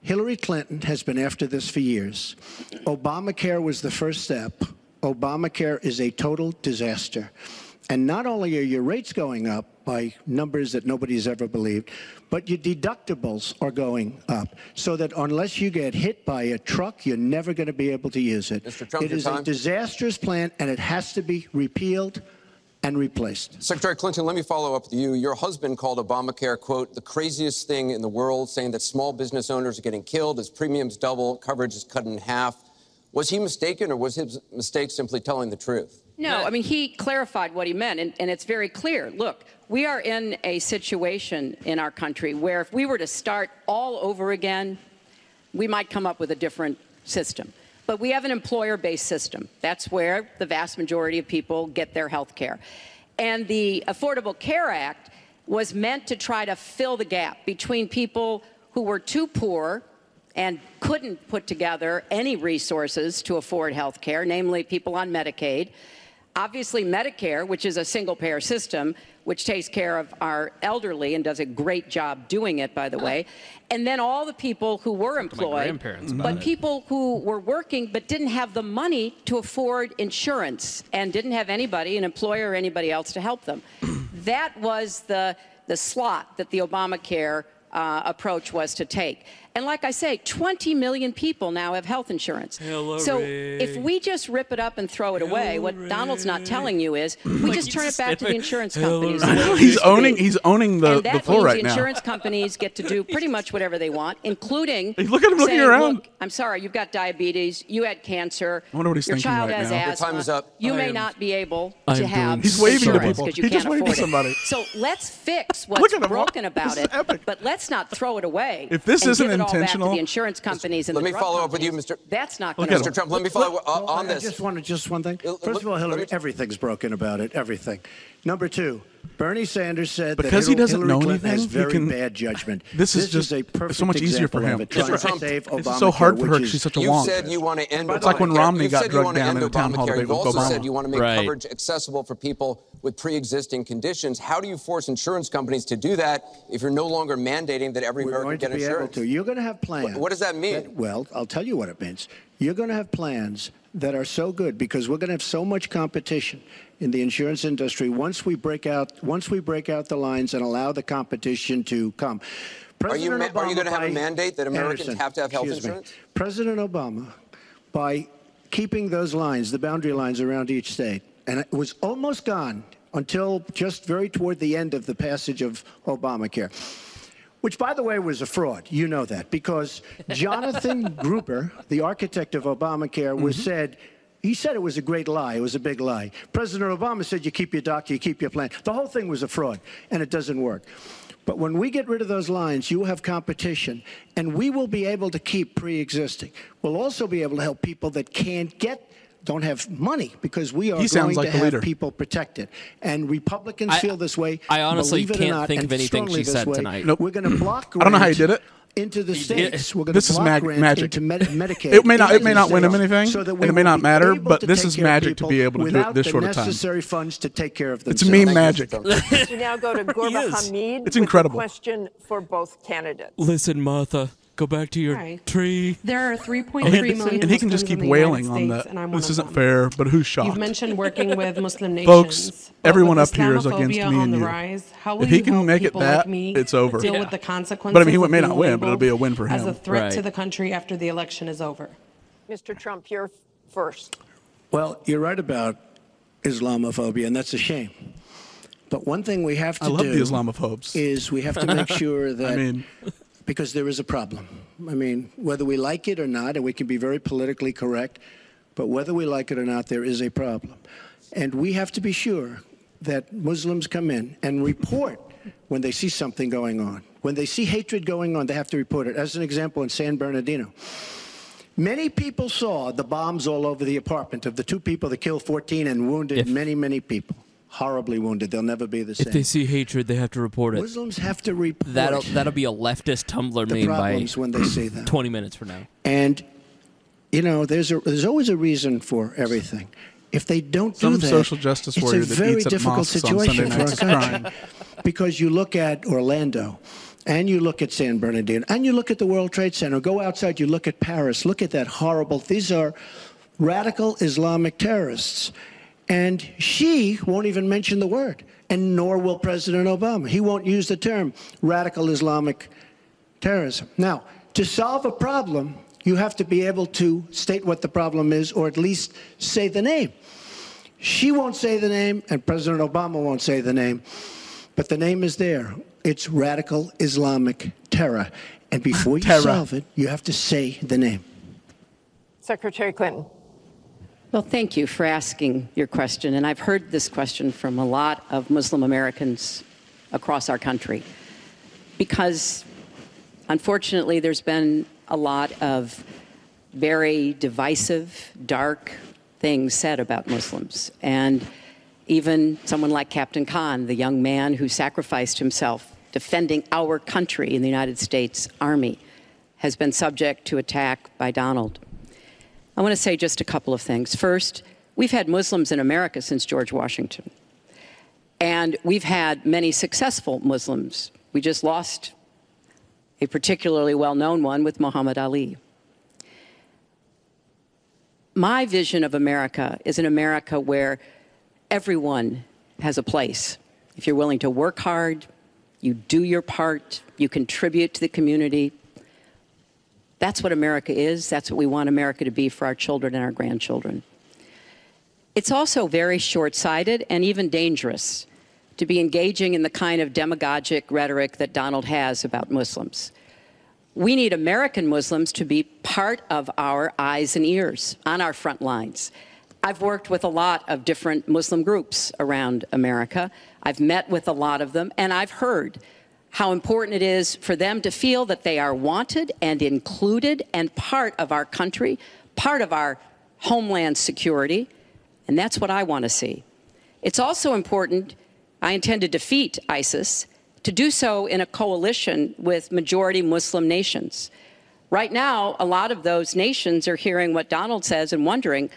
Hillary Clinton has been after this for years. Obamacare was the first step. Obamacare is a total disaster. And not only are your rates going up by numbers that nobody's ever believed, but your deductibles are going up. So that unless you get hit by a truck, you're never going to be able to use it. Mister Trump, it your is time. a disastrous plan, and it has to be repealed and replaced. Secretary Clinton, let me follow up with you. Your husband called Obamacare, quote, the craziest thing in the world, saying that small business owners are getting killed as premiums double, coverage is cut in half. Was he mistaken, or was his mistake simply telling the truth? No, I mean, he clarified what he meant, and, and it's very clear. Look, we are in a situation in our country where if we were to start all over again, we might come up with a different system. But we have an employer-based system. That's where the vast majority of people get their health care. And the Affordable Care Act was meant to try to fill the gap between people who were too poor and couldn't put together any resources to afford health care, namely people on Medicaid. Obviously, Medicare, which is a single-payer system, which takes care of our elderly and does a great job doing it, by the way. And then all the people who were employed, but people who were working but didn't have the money to afford insurance and didn't have anybody, an employer or anybody else, to help them. That was the, the slot that the Obamacare uh, approach was to take. And like I say, twenty million people now have health insurance. Hillary. So if we just rip it up and throw it away, Hillary. What Donald's not telling you is we just turn it back to the insurance companies. I know, he's owning he's owning the, and that the floor means right the now. insurance companies get to do pretty much whatever they want, including Hey, look at him looking saying, around. Look, I'm sorry, you've got diabetes, you had cancer, I wonder what he's your thinking child right has now. Your asthma, time is up. you I may am- not be able I to am have doing He's waving to insurance people. because you He can't just waved to afford somebody. it. So let's fix Look what's at him. broken about This is it, epic. but let's not throw it away. If this and isn't give it all back to intentional- the insurance companies and Let the me drug follow up with you, companies. Mister That's not Look going at to him. Mister Trump, let me follow uh, Well, on I this. just want to just one thing. Uh, First of all, let Hillary, me- everything's broken about it. Everything. Number two, Bernie Sanders said Because that he doesn't Hillary know Clinton has anything, he very can- bad judgment. This is just- a it's perfect so much easier for example him. of it, trying Mister to Trump, save This is Obamacare, so hard for her which 'cause is- she's such a You wonk. said you want to end It's Obamacare. like when Romney you got said you drugged want to down end in a town hall Obamacare. debate You with also Obama. said you want to make Right. coverage accessible for people with pre-existing conditions. How do you force insurance companies to do that if you're no longer mandating that every We're American going to get be able insurance? to. You're going to have plans. What- what does that mean? that- well, I'll tell you what it means. You're going to have plans that are so good because we're going to have so much competition in the insurance industry once we break out once we break out the lines and allow the competition to come. Are you, President ma- are you Obama, going to have a by- mandate that Americans Anderson, have to have health excuse me. insurance? President Obama, by keeping those lines, the boundary lines around each state, and it was almost gone until just very toward the end of the passage of Obamacare. Which, by the way, was a fraud. You know that. Because Jonathan Gruber, the architect of Obamacare, was Mm-hmm. said, he said it was a great lie. It was a big lie. President Obama said you keep your doctor, you keep your plan. The whole thing was a fraud, and it doesn't work. But when we get rid of those lines, you have competition, and we will be able to keep pre-existing. We'll also be able to help people that can't get don't have money because we are He sounds going like to the have leader. people protected. And Republicans I- feel this way. I honestly believe it or can't not, think of and anything strongly she this said way. tonight. Nope. We're going to block I don't know how he grant did it. into the did. states. We're going This to is block mag- grant magic. into Med- Medicaid. It may not- into it may the not win him states anything, so that and we it may will not be matter, able but to this take is care of magic to people be able to do it without this the short of time. necessary funds to take care of It's themselves. meme Thank you, magic. Mister Trump. We now go to Gurba is. Hamid It's with incredible. a question for both candidates. Listen, Martha, go back to your Hi. tree. There are three point three And, million and he can just Muslims keep in the United wailing on States, that. and I'm one This of isn't them. fair, but who's shocked? You've mentioned working with Muslim nations. Folks, but everyone with up here is against Islamophobia me on and the you. rise, how will If he you can help make it people that, like me it's over. deal Yeah. with the consequences But I mean, he of may being not win, but it'll be a win for labeled him. as a threat Right. to the country after the election is over? Mister Trump, you're first. Well, you're right about Islamophobia, and that's a shame. But one thing we have to I love do the Islamophobes. is we have to make sure that, I mean, because there is a problem. I mean, whether we like it or not, and we can be very politically correct, but whether we like it or not, there is a problem. And we have to be sure that Muslims come in and report when they see something going on. When they see hatred going on, they have to report it. As an example, in San Bernardino, many people saw the bombs all over the apartment of the two people that killed fourteen and wounded If- many, many people. Horribly wounded. They'll never be the same. If they see hatred, they have to report it. Muslims have to report That'll that'll be a leftist Tumblr the meme by problems when they see them. twenty minutes from now. And, you know, there's a, there's always a reason for everything. If they don't do Some that, social justice it's warrior a that very eats at difficult mosques on situation Sunday for our nights country. crying. Because you look at Orlando, and you look at San Bernardino, and you look at the World Trade Center, go outside, you look at Paris, look at that horrible, these are radical Islamic terrorists. And she won't even mention the word, and nor will President Obama. He won't use the term radical Islamic terrorism. Now, to solve a problem, you have to be able to state what the problem is, or at least say the name. She won't say the name, and President Obama won't say the name, but the name is there. It's radical Islamic terror. And before you Terror. solve it, you have to say the name. Secretary Clinton. Well, thank you for asking your question. And I've heard this question from a lot of Muslim Americans across our country because, unfortunately, there's been a lot of very divisive, dark things said about Muslims. And even someone like Captain Khan, the young man who sacrificed himself defending our country in the United States Army, has been subject to attack by Donald. I want to say just a couple of things. First, we've had Muslims in America since George Washington. And we've had many successful Muslims. We just lost a particularly well-known one with Muhammad Ali. My vision of America is an America where everyone has a place. If you're willing to work hard, you do your part, you contribute to the community. That's what America is. That's what we want America to be for our children and our grandchildren. It's also very short-sighted and even dangerous to be engaging in the kind of demagogic rhetoric that Donald has about Muslims. We need American Muslims to be part of our eyes and ears on our front lines. I've worked with a lot of different Muslim groups around America. I've met with a lot of them, and I've heard how important it is for them to feel that they are wanted and included and part of our country, part of our homeland security, and that's what I want to see. It's also important, I intend to defeat ISIS, to do so in a coalition with majority Muslim nations. Right now, a lot of those nations are hearing what Donald says and wondering,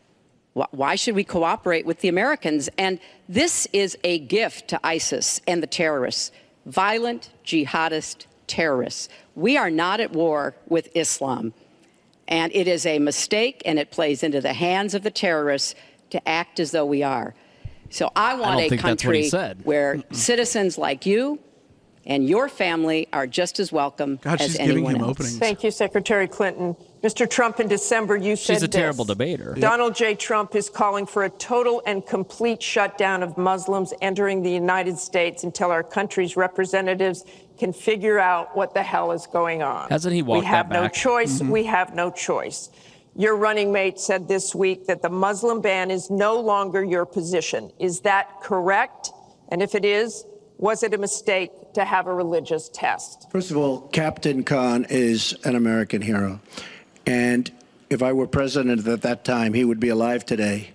why should we cooperate with the Americans? And this is a gift to ISIS and the terrorists. Violent jihadist terrorists. We are not at war with Islam. And it is a mistake, and it plays into the hands of the terrorists to act as though we are. So I want I a country where citizens like you and your family are just as welcome God, as she's giving anyone him else. openings. Thank you, Secretary Clinton. Mister Trump, in December, you said She's a this. terrible debater. Donald J. Trump is calling for a total and complete shutdown of Muslims entering the United States until our country's representatives can figure out what the hell is going on. Hasn't he walked We have that no back? choice. Mm-hmm. We have no choice. Your running mate said this week that the Muslim ban is no longer your position. Is that correct? And if it is, was it a mistake to have a religious test? First of all, Captain Khan is an American hero. And if I were president at that time, he would be alive today.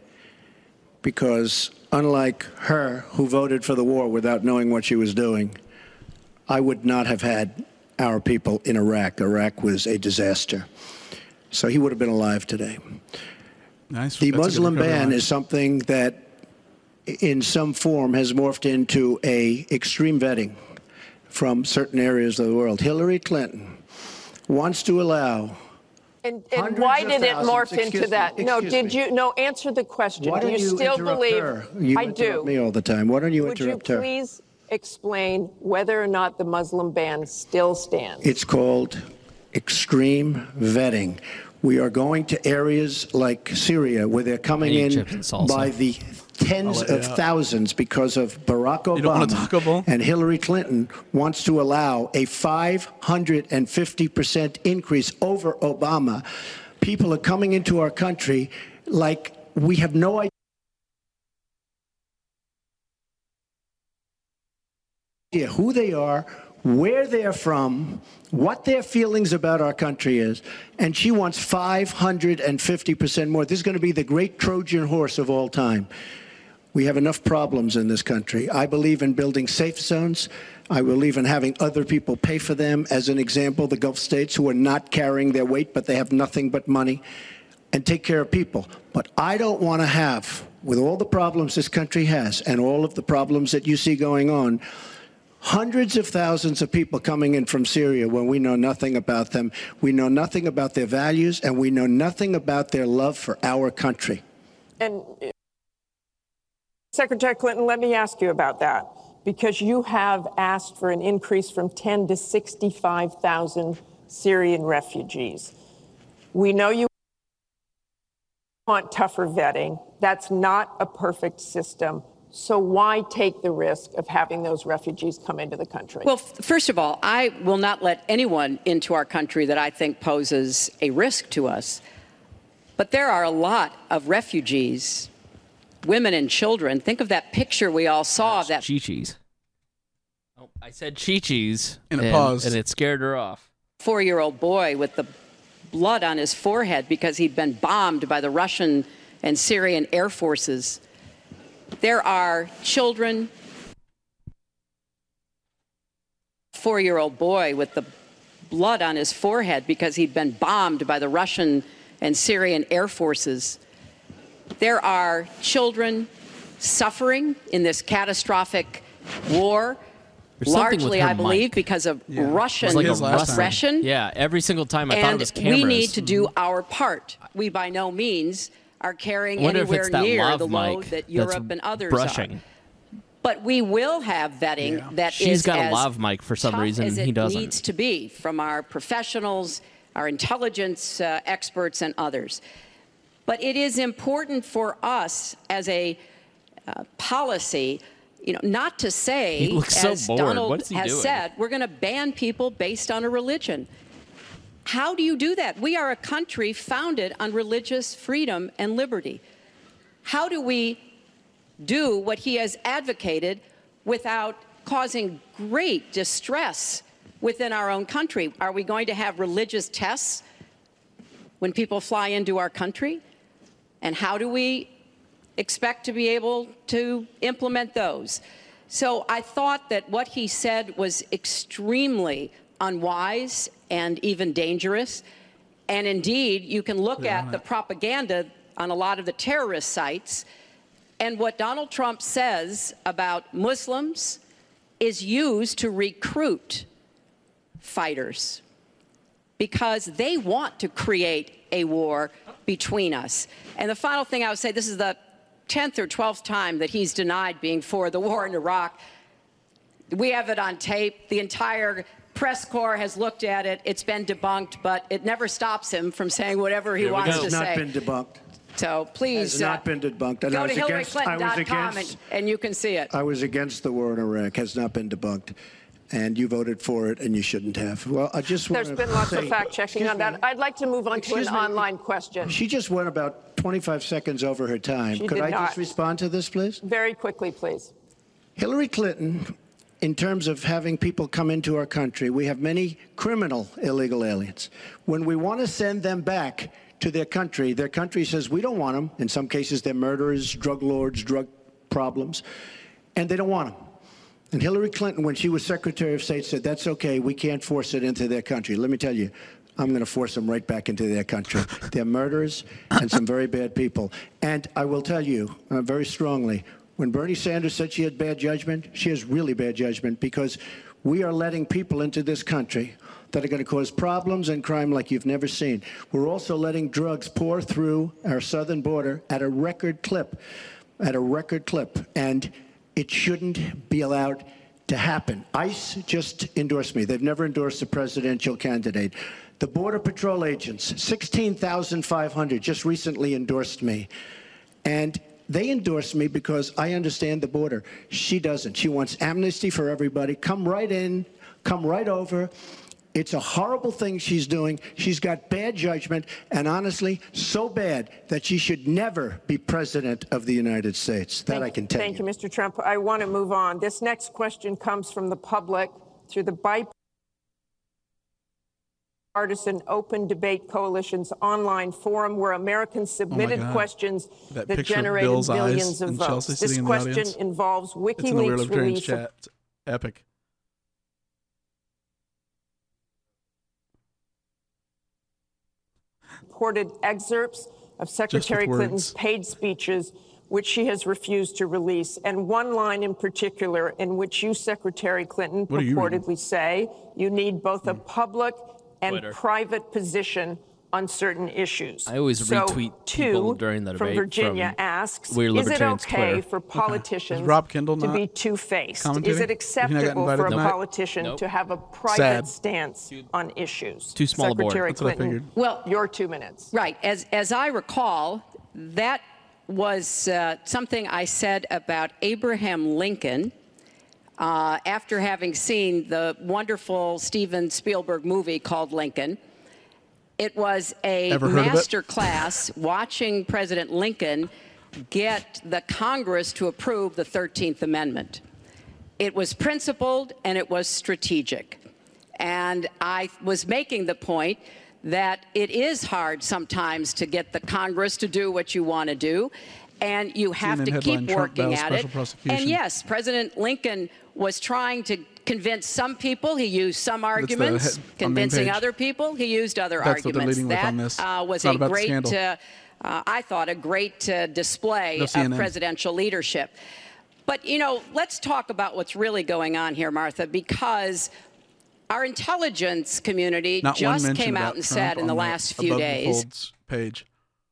Because unlike her, who voted for the war without knowing what she was doing, I would not have had our people in Iraq. Iraq was a disaster. So he would have been alive today. Nice. The That's a good Muslim recovery ban line. is something that in some form has morphed into a extreme vetting from certain areas of the world. Hillary Clinton wants to allow And, and Hundreds why of did it thousands. morph Excuse into me, that? No, excuse did me. you? No, answer the question. Why do don't you, you still interrupt believe? her? You I interrupt do. me all the time. Why don't you Would you interrupt her? please explain whether or not the Muslim ban still stands? It's called extreme vetting. We are going to areas like Syria where they're coming I in eat chips and salsa. by the tens I'll let of you out. thousands because of Barack You don't want a Obama. taco bowl? And Hillary Clinton wants to allow a five hundred fifty percent increase over Obama. People are coming into our country like we have no idea who they are, where they're from, what their feelings about our country is, and she wants five hundred fifty percent more. This is going to be the great Trojan horse of all time. We have enough problems in this country. I believe in building safe zones. I believe in having other people pay for them. As an example, the Gulf states who are not carrying their weight, but they have nothing but money, and take care of people. But I don't want to have, with all the problems this country has and all of the problems that you see going on, Hundreds of thousands of people coming in from Syria when we know nothing about them. We know nothing about their values, and we know nothing about their love for our country. And Secretary Clinton, let me ask you about that, because you have asked for an increase from ten to sixty-five thousand Syrian refugees. We know you want tougher vetting. That's not a perfect system. So why take the risk of having those refugees come into the country? Well, first of all, I will not let anyone into our country that I think poses a risk to us. But there are a lot of refugees, women and children. Think of that picture we all saw of that. Chi-Chi's. Oh, I said Chi-Chi's. In a and, pause. And it scared her off. Four-year-old boy with the blood on his forehead because he'd been bombed by the Russian and Syrian air forces. There are children, four-year-old boy with the blood on his forehead because he'd been bombed by the Russian and Syrian air forces. There are children suffering in this catastrophic war, There's something with largely, her I believe, mic. because of Yeah. Russian It was like a His last time. aggression. Yeah, every single time I thought it And was cameras. we need to do our part. We by no means are carrying I wonder if anywhere it's that near lav the load mic that that's Europe and others brushing. are. But we will have vetting Yeah. that She's is got a as lav mic for some tough reason, as he it doesn't. needs to be from our professionals, our intelligence uh, experts, and others. But it is important for us as a uh, policy, you know, not to say, He looks so as bored. Donald What is he has doing? said, we're going to ban people based on a religion. How do you do that? We are a country founded on religious freedom and liberty. How do we do what he has advocated without causing great distress within our own country? Are we going to have religious tests when people fly into our country? And how do we expect to be able to implement those? So I thought that what he said was extremely unwise and even dangerous. And indeed, you can look at the propaganda on a lot of the terrorist sites, and what Donald Trump says about Muslims is used to recruit fighters because they want to create a war between us. And the final thing I would say, this is the tenth or twelfth time that he's denied being for the war in Iraq. We have it on tape. The entire press corps has looked at it. It's been debunked, but it never stops him from saying whatever he Here we wants go. to It's not say. been debunked. So please Has not uh, been debunked. And I go was to Hillary against- I Clinton was dot com and, against- and you can see it. I was against the war in Iraq. Has not been debunked. And you voted for it, and you shouldn't have. Well, I just want There's to been lots say, of fact-checking on that. I'd like to move on to an Excuse me. online question. She just went about twenty-five seconds over her time. She Could did I not. just respond to this, please? Very quickly, please. Hillary Clinton, in terms of having people come into our country, we have many criminal illegal aliens. When we want to send them back to their country, their country says we don't want them. In some cases, they're murderers, drug lords, drug problems, and they don't want them. And Hillary Clinton, when she was Secretary of State, said, that's okay, we can't force it into their country. Let me tell you, I'm going to force them right back into their country. They're murderers and some very bad people. And I will tell you uh, very strongly, when Bernie Sanders said she had bad judgment, she has really bad judgment, because we are letting people into this country that are going to cause problems and crime like you've never seen. We're also letting drugs pour through our southern border at a record clip, at a record clip. And it shouldn't be allowed to happen. ICE just endorsed me. They've never endorsed a presidential candidate. The Border Patrol agents, sixteen thousand five hundred, just recently endorsed me. And they endorsed me because I understand the border. She doesn't. She wants amnesty for everybody. Come right in. Come right over. It's a horrible thing she's doing. She's got bad judgment, and honestly, so bad that she should never be president of the United States. That Thank- I can tell Thank you. you, Mister Trump. I want to move on. This next question comes from the public through the Bipartisan Open Debate Coalition's online forum, where Americans submitted God. questions That that, picture of generated Bill's eyes millions of and votes. Chelsea This sitting in the question audience. involves It's in the Weird WikiLeaks Libertarians release of chat. It's epic. reported excerpts of Secretary words. Clinton's paid speeches which she has refused to release, and one line in particular in which you, Secretary Clinton, What are you reading? purportedly say you need both a public and Twitter. private position on certain issues. I always so, retweet two, people during the from debate Virginia from asks, Weird is it Libertarians okay Twitter. for politicians Is Rob Kendall to not be two-faced? Is commentating? it You think I got acceptable invited for a tonight? politician Nope. to have a private Sad. stance on issues? Too small a board. Secretary That's what I Clinton, figured. Well, your two minutes. Right. As, as I recall, that was uh, something I said about Abraham Lincoln uh, after having seen the wonderful Steven Spielberg movie called Lincoln. It was a Ever heard of it? master class watching President Lincoln get the Congress to approve the thirteenth Amendment. It was principled and it was strategic. And I was making the point that it is hard sometimes to get the Congress to do what you want to do, and you have C N N to keep headline, Trump working bails at special it. prosecution. And yes, President Lincoln was trying to convince some people. He used some arguments. head- on main Convincing page. other people, he used other That's what they're arguments. leading with that on this. Uh, was It's not a about the great, scandal. uh, uh, I thought, a great uh, display No of C N N. presidential leadership. But, you know, let's talk about what's really going on here, Martha, because our intelligence community Not one just mention came about out and Trump said in on the the last few above the days folds page.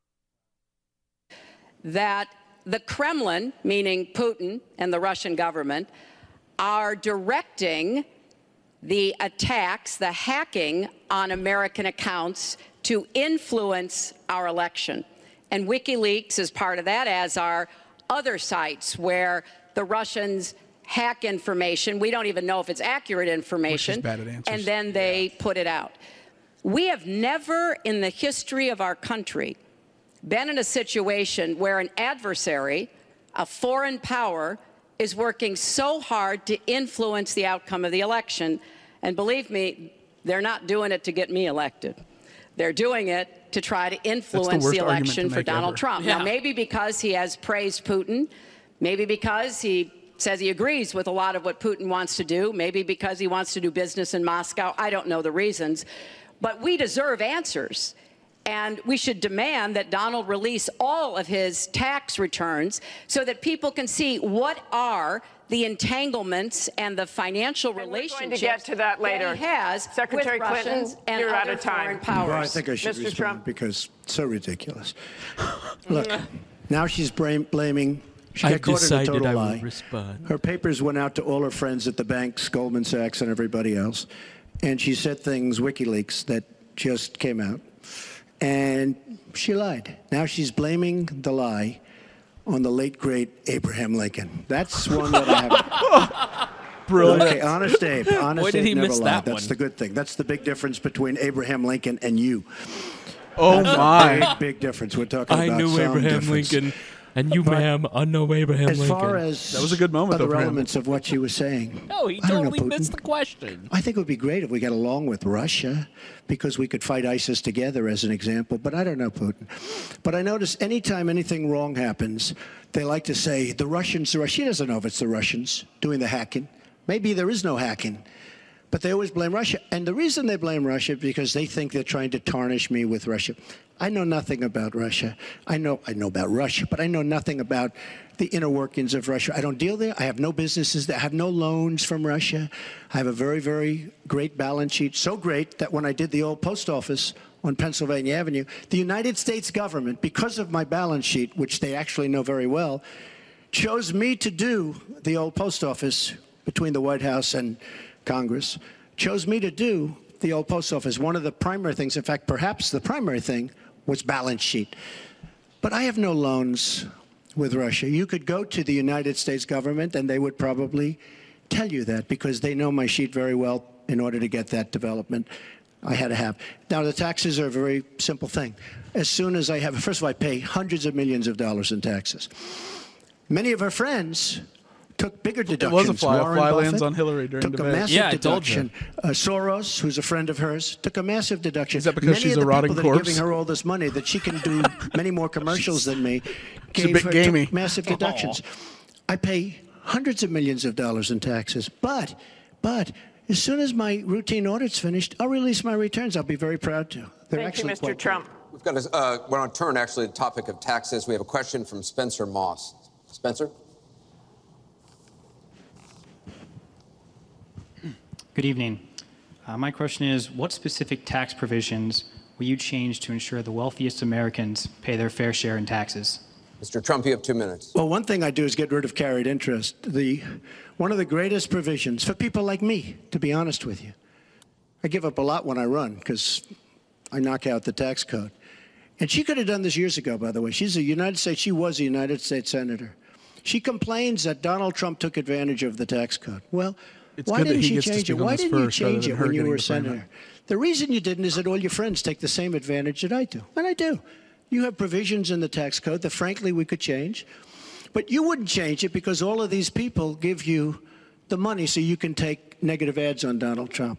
that the Kremlin, meaning Putin and the Russian government, are directing the attacks, the hacking on American accounts to influence our election. And WikiLeaks is part of that, as are other sites where the Russians hack information. We don't even know if it's accurate information. bad at answers. And then they put it out. We have never in the history of our country been in a situation where an adversary, a foreign power, is working so hard to influence the outcome of the election. And believe me, they're not doing it to get me elected. They're doing it to try to influence worst the argument election to for make Donald ever. Trump. Yeah. Now, maybe because he has praised Putin, maybe because he says he agrees with a lot of what Putin wants to do, maybe because he wants to do business in Moscow. I don't know the reasons. But we deserve answers. And we should demand that Donald release all of his tax returns so that people can see what are the entanglements and the financial And we're relationships going to get to that later. he has Secretary with Clinton, Russians and you're out other of time. foreign powers. Well, I think I should Mister respond Trump. because it's so ridiculous. Look, now she's blame, blaming. She I've got caught in a decided total I will lie. respond. Her papers went out to all her friends at the banks, Goldman Sachs, and everybody else, and she said things, WikiLeaks, that just came out, and she lied. Now she's blaming the lie on the late great Abraham Lincoln. That's one that I haven't. Brilliant. Okay, Honest Abe. Honest Why did Abe he never miss lied. that That's one? the good thing. That's the big difference between Abraham Lincoln and you. Oh That's my. a big, big difference. We're talking I about knew some Abraham difference. Lincoln, and you, ma'am, I know Abraham As Lincoln. far as That was a good moment, though, other for him. elements of what she was saying. no, he I don't know, totally missed Putin. the question. I think it would be great if we got along with Russia because we could fight ISIS together as an example, but I don't know Putin. But I notice anytime anything wrong happens, they like to say, the Russians, the Russians. She doesn't know if it's the Russians doing the hacking. Maybe there is no hacking. But they always blame Russia. And the reason they blame Russia is because they think they're trying to tarnish me with Russia. I know nothing about Russia. I know I know about Russia, but I know nothing about the inner workings of Russia. I don't deal there. I have no businesses there. I have no loans from Russia. I have a very, very great balance sheet. So great that when I did the old post office on Pennsylvania Avenue, the United States government, because of my balance sheet, which they actually know very well, chose me to do the old post office between the White House and Congress, chose me to do the old post office. One of the primary things, in fact, perhaps the primary thing, was balance sheet. But I have no loans with Russia. You could go to the United States government and they would probably tell you that because they know my sheet very well in order to get that development I had to have. Now, the taxes are a very simple thing. As soon as I have, first of all, I pay hundreds of millions of dollars in taxes. Many of our friends took bigger deductions. was a fly. A Warren fly Buffett lands on Hillary during took a debate. massive Yeah, I told you. deduction. Uh, Soros, who's a friend of hers, took a massive deduction. Is that because Many she's of a the rotting people that are corpse? giving her all this money that she can do many more commercials than me She's a gave bit her gamey. took massive deductions. I pay hundreds of millions of dollars in taxes, but but as soon as my routine audit's finished, I'll release my returns. I'll be very proud to. They're Thank you, actually Mister quite Trump. We've got a, uh, we're on turn, actually, the topic of taxes. We have a question from Spencer Moss. Spencer? Good evening. Uh, my question is, what specific tax provisions will you change to ensure the wealthiest Americans pay their fair share in taxes? Mister Trump, you have two minutes. Well, one thing I do is get rid of carried interest. The, one of the greatest provisions for people like me, to be honest with you. I give up a lot when I run because I knock out the tax code. And she could have done this years ago, by the way. She's a United States, she was a United States Senator. She complains that Donald Trump took advantage of the tax code. Well, It's why good that didn't he she gets to change it? speak on Why this didn't you first rather change than it her when you getting were a to frame it. senator? The reason you didn't is that all your friends take the same advantage that I do. And I do. You have provisions in the tax code that, frankly, we could change. But you wouldn't change it because all of these people give you the money so you can take negative ads on Donald Trump.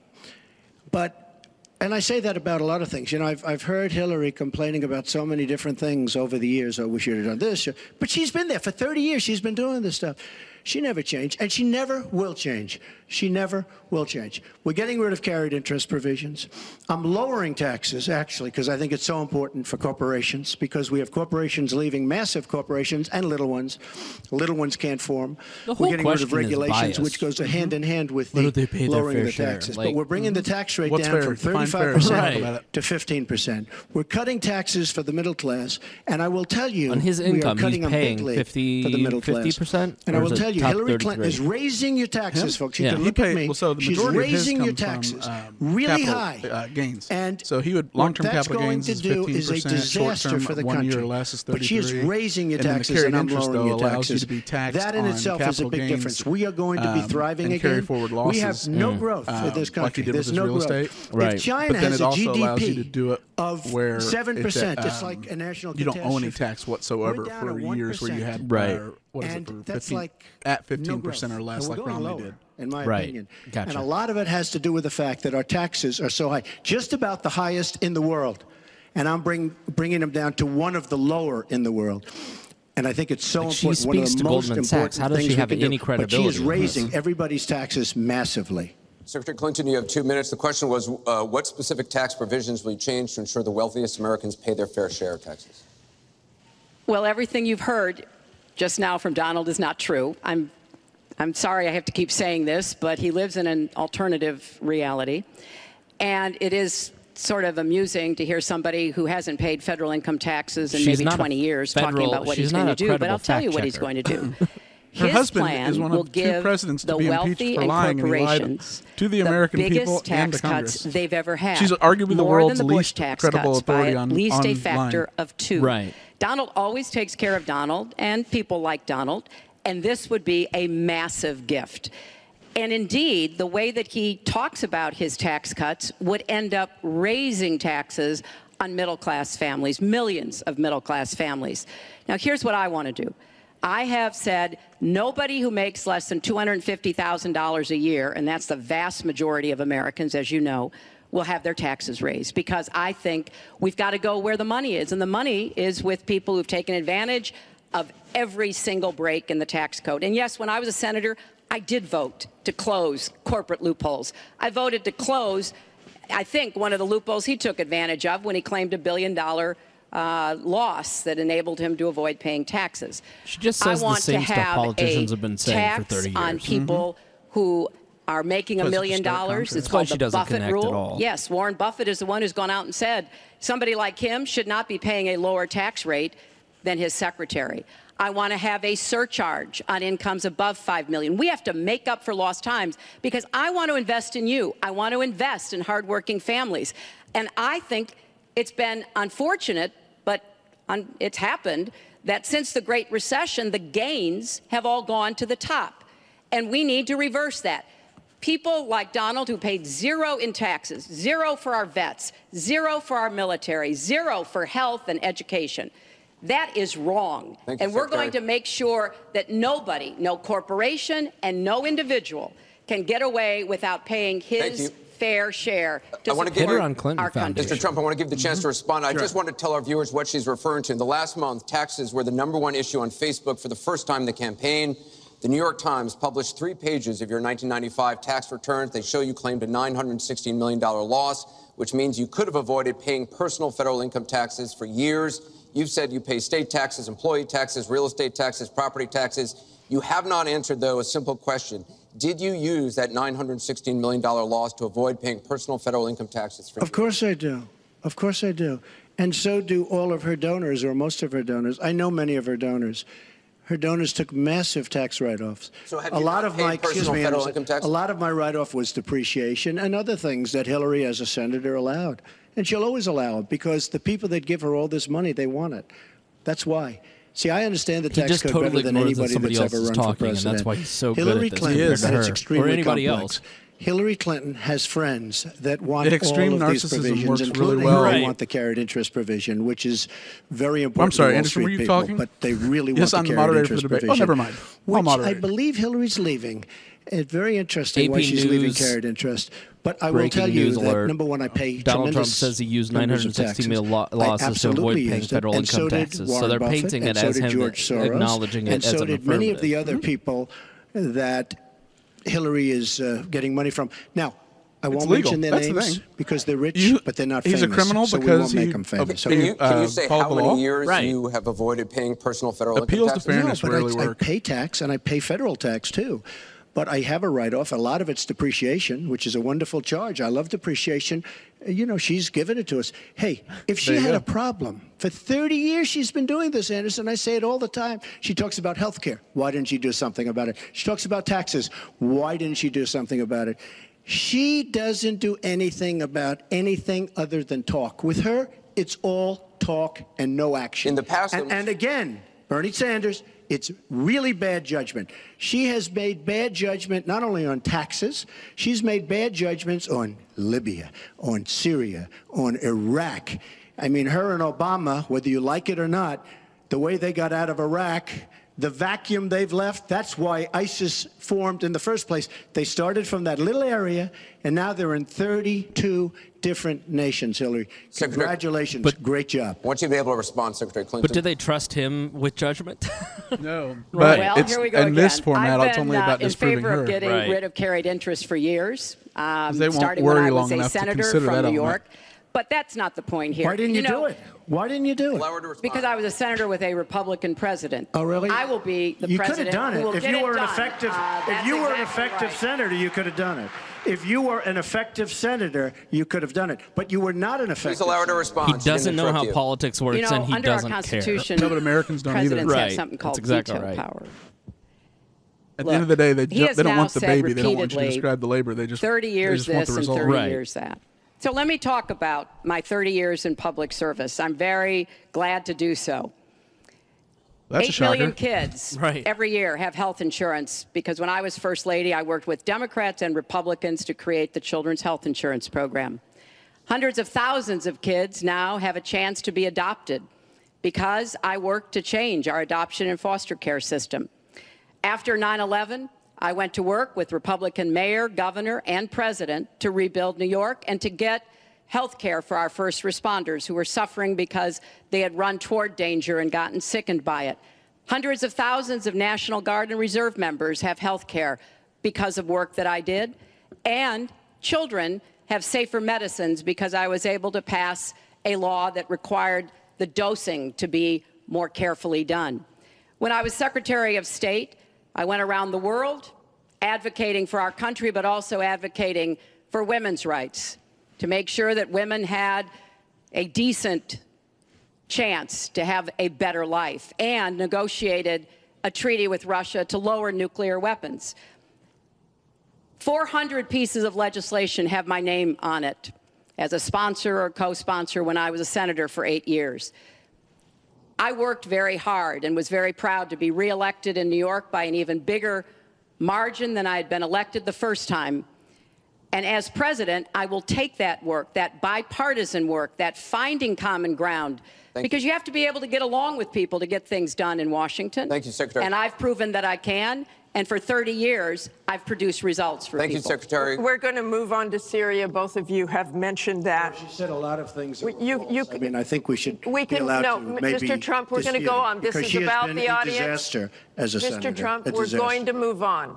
But, and I say that about a lot of things. You know, I've, I've heard Hillary complaining about so many different things over the years. Oh, we should have done this. But she's been there for thirty years. She's been doing this stuff. She never changed, and she never will change. She never will change. We're getting rid of carried interest provisions. I'm lowering taxes, actually, because I think it's so important for corporations, because we have corporations leaving, massive corporations and little ones. Little ones can't form. The whole We're getting rid of question is regulations, bias. which goes hand in hand with What the do they pay their lowering fair the share? taxes. Like- But we're bringing the tax rate What's down fair? from Define fair. thirty-five percent Right. About it. to fifteen percent. We're cutting taxes for the middle class, and I will tell you, On his we income, are cutting he's them paying bigly fifty, for the middle class. fifty percent? And I Or will is it tell you, top Hillary Clinton is thirty-three? raising your taxes, Him? folks. You Yeah. can He look paid- at me. well, so the She's majority of his raising your come from, taxes um, really capital, high. uh, gains. And So he would- what long-term that's capital going gains to is do is a fifteen percent, disaster short-term, for the one year country. less is But she is thirty-three. raising your And then the taxes, carried and I'm interest, lowering though, your allows you taxes. to be taxed That in on itself is a capital big gains, difference. We are going to be um, thriving and again. carry forward We losses, have no mm. growth uh, for this like country. he did with There's his no real growth. estate. Right. If China But then has it a also allows you to G D P do it of where seven it's percent, at, it's um, like a national you don't owe any catastrophe. tax whatsoever We're down for at years where you one had percent. Right. uh, what is And it for that's fifteen like at no fifteen percent growth. or less, And we're like going Romney lower, did. in my Right. opinion. Gotcha. And a lot of it has to do with the fact that our taxes are so high, just about the highest in the world. And I'm bring, bringing them down to one of the lower in the world. And I think it's so Like, she important. One of speaks the to most Goldman important Sachs. How does things she we have can do. any But she is credibility in raising this? everybody's taxes massively. Secretary Clinton, you have two minutes. The question was, uh, what specific tax provisions will you change to ensure the wealthiest Americans pay their fair share of taxes? Well, everything you've heard just now from Donald is not true. I'm, I'm sorry I have to keep saying this, but he lives in an alternative reality. And it is sort of amusing to hear somebody who hasn't paid federal income taxes in She's maybe not a twenty years federal- talking about what she's he's not going to a do. But credible I'll tell you what he's fact-checker. going to do. Her His husband plan is one will of two give presidents to the be impeached wealthy for and lying, and he lied corporations to the American the biggest people tax and to Congress. cuts they've ever had. She's arguably the More world's than the Bush least tax credible cuts by authority at on- least a online. factor of two. Right. Donald always takes care of Donald and people like Donald, and this would be a massive gift. And indeed, the way that he talks about his tax cuts would end up raising taxes on middle-class families, millions of middle-class families. Now, here's what I want to do. I have said nobody who makes less than two hundred fifty thousand dollars a year, and that's the vast majority of Americans, as you know, will have their taxes raised, because I think we've got to go where the money is. And the money is with people who've taken advantage of every single break in the tax code. And yes, when I was a senator, I did vote to close corporate loopholes. I voted to close, I think, one of the loopholes he took advantage of when he claimed a billion dollar uh, loss that enabled him to avoid paying taxes. She just says I the want same to stuff have politicians a have been saying for tax thirty years. on people who are making a Because of million stark dollars. contrast. It's That's why called she the doesn't Buffett connect rule. at all. Yes, Warren Buffett is the one who's gone out and said somebody like him should not be paying a lower tax rate than his secretary. I want to have a surcharge on incomes above five million dollars. We have to make up for lost times because I want to invest in you. I want to invest in hardworking families. And I think it's been unfortunate, but un- it's happened, that since the Great Recession, the gains have all gone to the top. And we need to reverse that. People like Donald, who paid zero in taxes, zero for our vets, zero for our military, zero for health and education. That is wrong. Thank you, and we're Secretary. going to make sure that nobody, no corporation and no individual can get away without paying Thank his you. fair share to I wanna support get her on Clinton our country. Foundation. Mister Trump, I want to give the chance to respond. I Sure. just want to tell our viewers what she's referring to. In the last month, taxes were the number one issue on Facebook for the first time in the campaign. The New York Times published three pages of your nineteen ninety-five tax returns. They show you claimed a nine hundred sixteen million dollars loss, which means you could have avoided paying personal federal income taxes for years. You've said you pay state taxes, employee taxes, real estate taxes, property taxes. You have not answered, though, a simple question. Did you use that nine hundred sixteen million dollars loss to avoid paying personal federal income taxes for years? Of course I do. Of course I do. And so do all of her donors, or most of her donors. I know many of her donors. Her donors took massive tax write-offs. So have a you lot not of paid my excuse personal me, federal Anderson, income tax? a lot of my write-off was depreciation and other things that Hillary, as a senator, allowed, and she'll always allow it because the people that give her all this money, they want it. That's why. See, I understand the He tax just code totally better than ignores that anybody somebody that's else ever is run talking, for and president. that's why he's so good Hillary at this Clinton, compared to and it's her. extremely Or anybody complex. else. Hillary Clinton has friends that want The extreme all of these narcissism provisions, works really including well. they Right. want the carried interest provision, which is very important I'm sorry, to Wall Anderson, Street were you people, talking? but they really Yes, want I'm the the carried moderator for the interest debate. Oh, provision. never mind. I'll Which I moderate. believe Hillary's leaving. It's very interesting A why P she's leaving News. carried interest. But I will Breaking tell you news that, alert. number one, I pay Donald Trump tremendous says he used numbers nine hundred of sixty taxes. million lo- I losses to absolutely avoid paying used it, federal and so income did taxes. Warren So they're Buffett, painting it and so as did him George Soros, acknowledging it and as so an did many of the affirmative. other people that Hillary is uh, getting money from. Now, I won't legal. mention their That's the names thing. because they're rich, You- but they're not he's famous. a criminal so we because won't he- make them famous. Can you, can you uh, say follow how the many law? years Right. you have avoided paying personal federal Appeals income to taxes? fairness No, but rarely I, I work. pay tax and I pay federal tax too. But I have a write-off. A lot of it's depreciation, which is a wonderful charge. I love depreciation. Uh, You know, she's given it to us. Hey, if she There you had go. a problem, for thirty years she's been doing this, Anderson. I say it all the time. She talks about health care. Why didn't she do something about it? She talks about taxes. Why didn't she do something about it? She doesn't do anything about anything other than talk. With her, it's all talk and no action. In the past, and, and again, Bernie Sanders, it's really bad judgment. She has made bad judgment not only on taxes, she's made bad judgments on Libya, on Syria, on Iraq. I mean, her and Obama, whether you like it or not, the way they got out of Iraq, the vacuum they've left, that's why ISIS formed in the first place. They started from that little area, and now they're in thirty-two different nations, Hillary. Secretary- Congratulations. But- Great job. I want you to be able to respond, Secretary Clinton. But do they trust him with judgment? No. But Well, it's, here we go in again. this format, I've it's been only about uh, in disproving favor her. of getting Right. rid of carried interest for years, um, They won't starting worry when I was long a enough to senator consider from that New element. York. But that's not the point here. Why didn't you, know, do it? Why didn't you do it? Allow her to respond. Because I was a senator with a Republican president. Oh, really? I will be the you could president have done who it will if get you it were an done. effective. Uh, if that's you were an exactly effective right. senator, you could have done it. If you were an effective senator, you could have done it. But you were not an effective. Please allow her to senator. respond. He She didn't doesn't know interrupt how you. politics works, You know, and he under doesn't our care. Constitution, No, but Americans don't either. presidents have Right. something That's called exactly veto right. power. At the end of the day, they, He ju- has they don't now want the said baby. They don't want you to repeatedly, describe the labor. They just thirty they years just want this the and result. thirty Right. years that. So let me talk about my thirty years in public service. I'm very glad to do so. That's a Eight million shocker. kids Right. every year have health insurance because when I was First Lady, I worked with Democrats and Republicans to create the Children's Health Insurance Program. Hundreds of thousands of kids now have a chance to be adopted because I worked to change our adoption and foster care system. After nine eleven, I went to work with Republican mayor, governor, and president to rebuild New York and to get health care for our first responders who were suffering because they had run toward danger and gotten sickened by it. Hundreds of thousands of National Guard and Reserve members have health care because of work that I did. And children have safer medicines because I was able to pass a law that required the dosing to be more carefully done. When I was Secretary of State, I went around the world advocating for our country, but also advocating for women's rights, to make sure that women had a decent chance to have a better life, and negotiated a treaty with Russia to lower nuclear weapons. four hundred pieces of legislation have my name on it as a sponsor or co-sponsor when I was a senator for eight years. I worked very hard and was very proud to be reelected in New York by an even bigger margin than I had been elected the first time. And as president, I will take that work, that bipartisan work, that finding common ground, Thank because you have to be able to get along with people to get things done in Washington. Thank you, Secretary. And I've proven that I can. And for thirty years, I've produced results for Thank people. you, Secretary. We're going to move on to Syria. Both of you have mentioned that. She said a lot of things. that You- were you- false. I mean, I think we should We be can- allowed no, to M- maybe Mister Trump, we're gonna dispute go it, on. This because is she has about been the a audience. disaster as a Mister senator. Trump, A we're disaster. going to move on.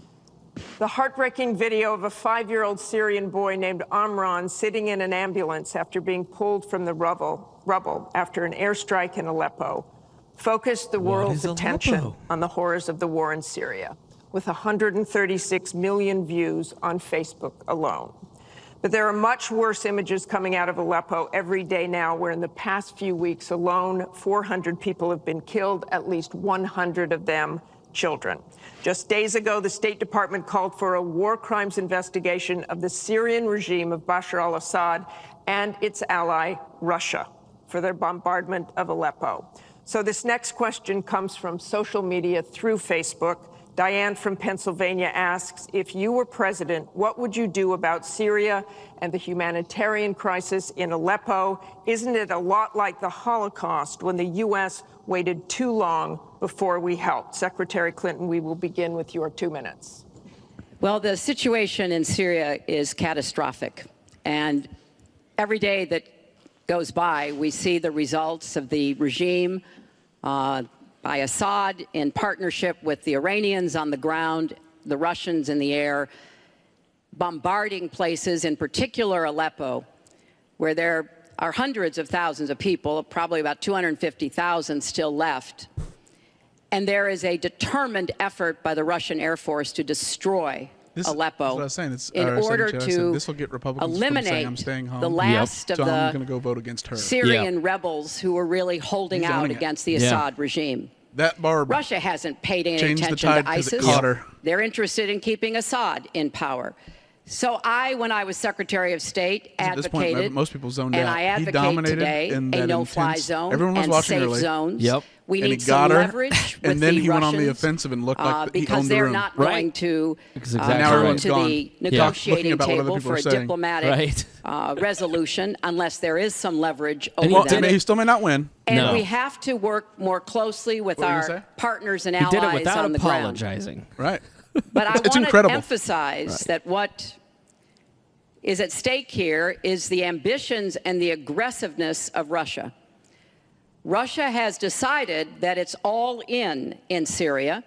The heartbreaking video of a five-year-old Syrian boy named Amran sitting in an ambulance after being pulled from the rubble, rubble after an airstrike in Aleppo focused the world's is attention Aleppo? on the horrors of the war in Syria, with one hundred thirty-six million views on Facebook alone. But there are much worse images coming out of Aleppo every day now, where in the past few weeks alone, four hundred people have been killed, at least one hundred of them children. Just days ago, the State Department called for a war crimes investigation of the Syrian regime of Bashar al-Assad and its ally, Russia, for their bombardment of Aleppo. So this next question comes from social media through Facebook. Diane from Pennsylvania asks, if you were president, what would you do about Syria and the humanitarian crisis in Aleppo? Isn't it a lot like the Holocaust when the U S waited too long before we helped? Secretary Clinton, we will begin with your two minutes. Well, the situation in Syria is catastrophic. And every day that goes by, we see the results of the regime uh, by Assad in partnership with the Iranians on the ground, the Russians in the air, bombarding places, in particular Aleppo, where there are hundreds of thousands of people, probably about two hundred fifty thousand still left. And there is a determined effort by the Russian Air Force to destroy This, Aleppo that's what I was saying. It's, in our order Secretary said to this will get Republicans from saying, eliminate I'm staying home. the last Yep. of so I'm the going to go vote against her. Syrian Yep. rebels who were really holding He's out owning it. against the Yeah. Assad regime. That Barb Russia hasn't paid any changed the attention tide to 'cause it ISIS. caught her. They're interested in keeping Assad in power. So I, when I was Secretary of State, At this point, advocated, most people zoned and out. I He advocate dominated today, in a that no-fly intense- zone everyone was and watching safe early. zones. Yep. We And he need got some her, leverage with and then the he went on the Russians, offensive and looked like uh, he because owned the they're room. not Right. going to That's uh, exactly Now come everyone's to gone. the Yeah. Looking negotiating about what other table people for are a saying. diplomatic Right. uh, resolution unless there is some leverage And over he Well, did that. and he still may not win. And No. we have to work more closely with What were you our gonna say? partners and He allies did it without on the ground. apologizing. Right. But I It's want incredible. to emphasize that what is at stake here is the ambitions and the aggressiveness of Russia. Russia has decided that it's all in in Syria,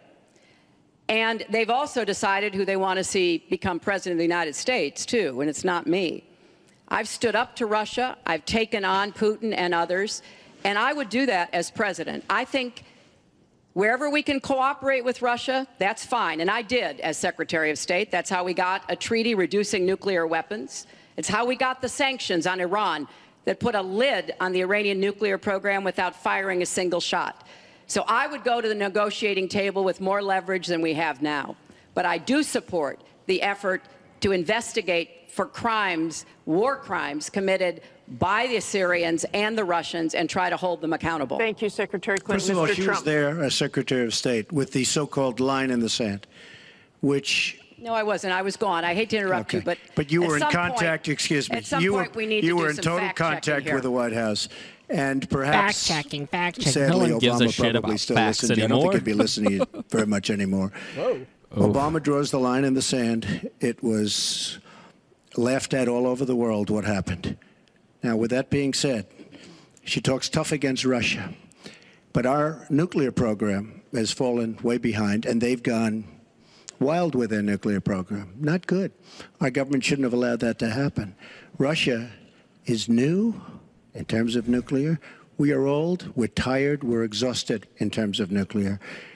and they've also decided who they want to see become president of the United States, too, and it's not me. I've stood up to Russia. I've taken on Putin and others, and I would do that as president. I think wherever we can cooperate with Russia, that's fine. And I did as Secretary of State. That's how we got a treaty reducing nuclear weapons. It's how we got the sanctions on Iran that put a lid on the Iranian nuclear program without firing a single shot. So I would go to the negotiating table with more leverage than we have now. But I do support the effort to investigate for crimes, war crimes committed by the Syrians and the Russians and try to hold them accountable. Thank you, Secretary Clinton. First of all, Mister she Trump. was there as Secretary of State with the so-called line in the sand, which No, I wasn't. I was gone. I hate to interrupt you, but but you at were in some contact. point- excuse me. At some you point, were we need you to were do in some total fact-checking contact here. with the White House, and perhaps Fact-checking, fact-checking. sadly, No one gives Obama a shit probably about still facts listens. I don't anymore. think he'd be listening very much anymore. Whoa. Obama draws the line in the sand. It was laughed at all over the world what happened. Now, with that being said, she talks tough against Russia, but our nuclear program has fallen way behind, and they've gone wild with their nuclear program. Not good. Our government shouldn't have allowed that to happen. Russia is new in terms of nuclear. We are old, we're tired, we're exhausted in terms of nuclear.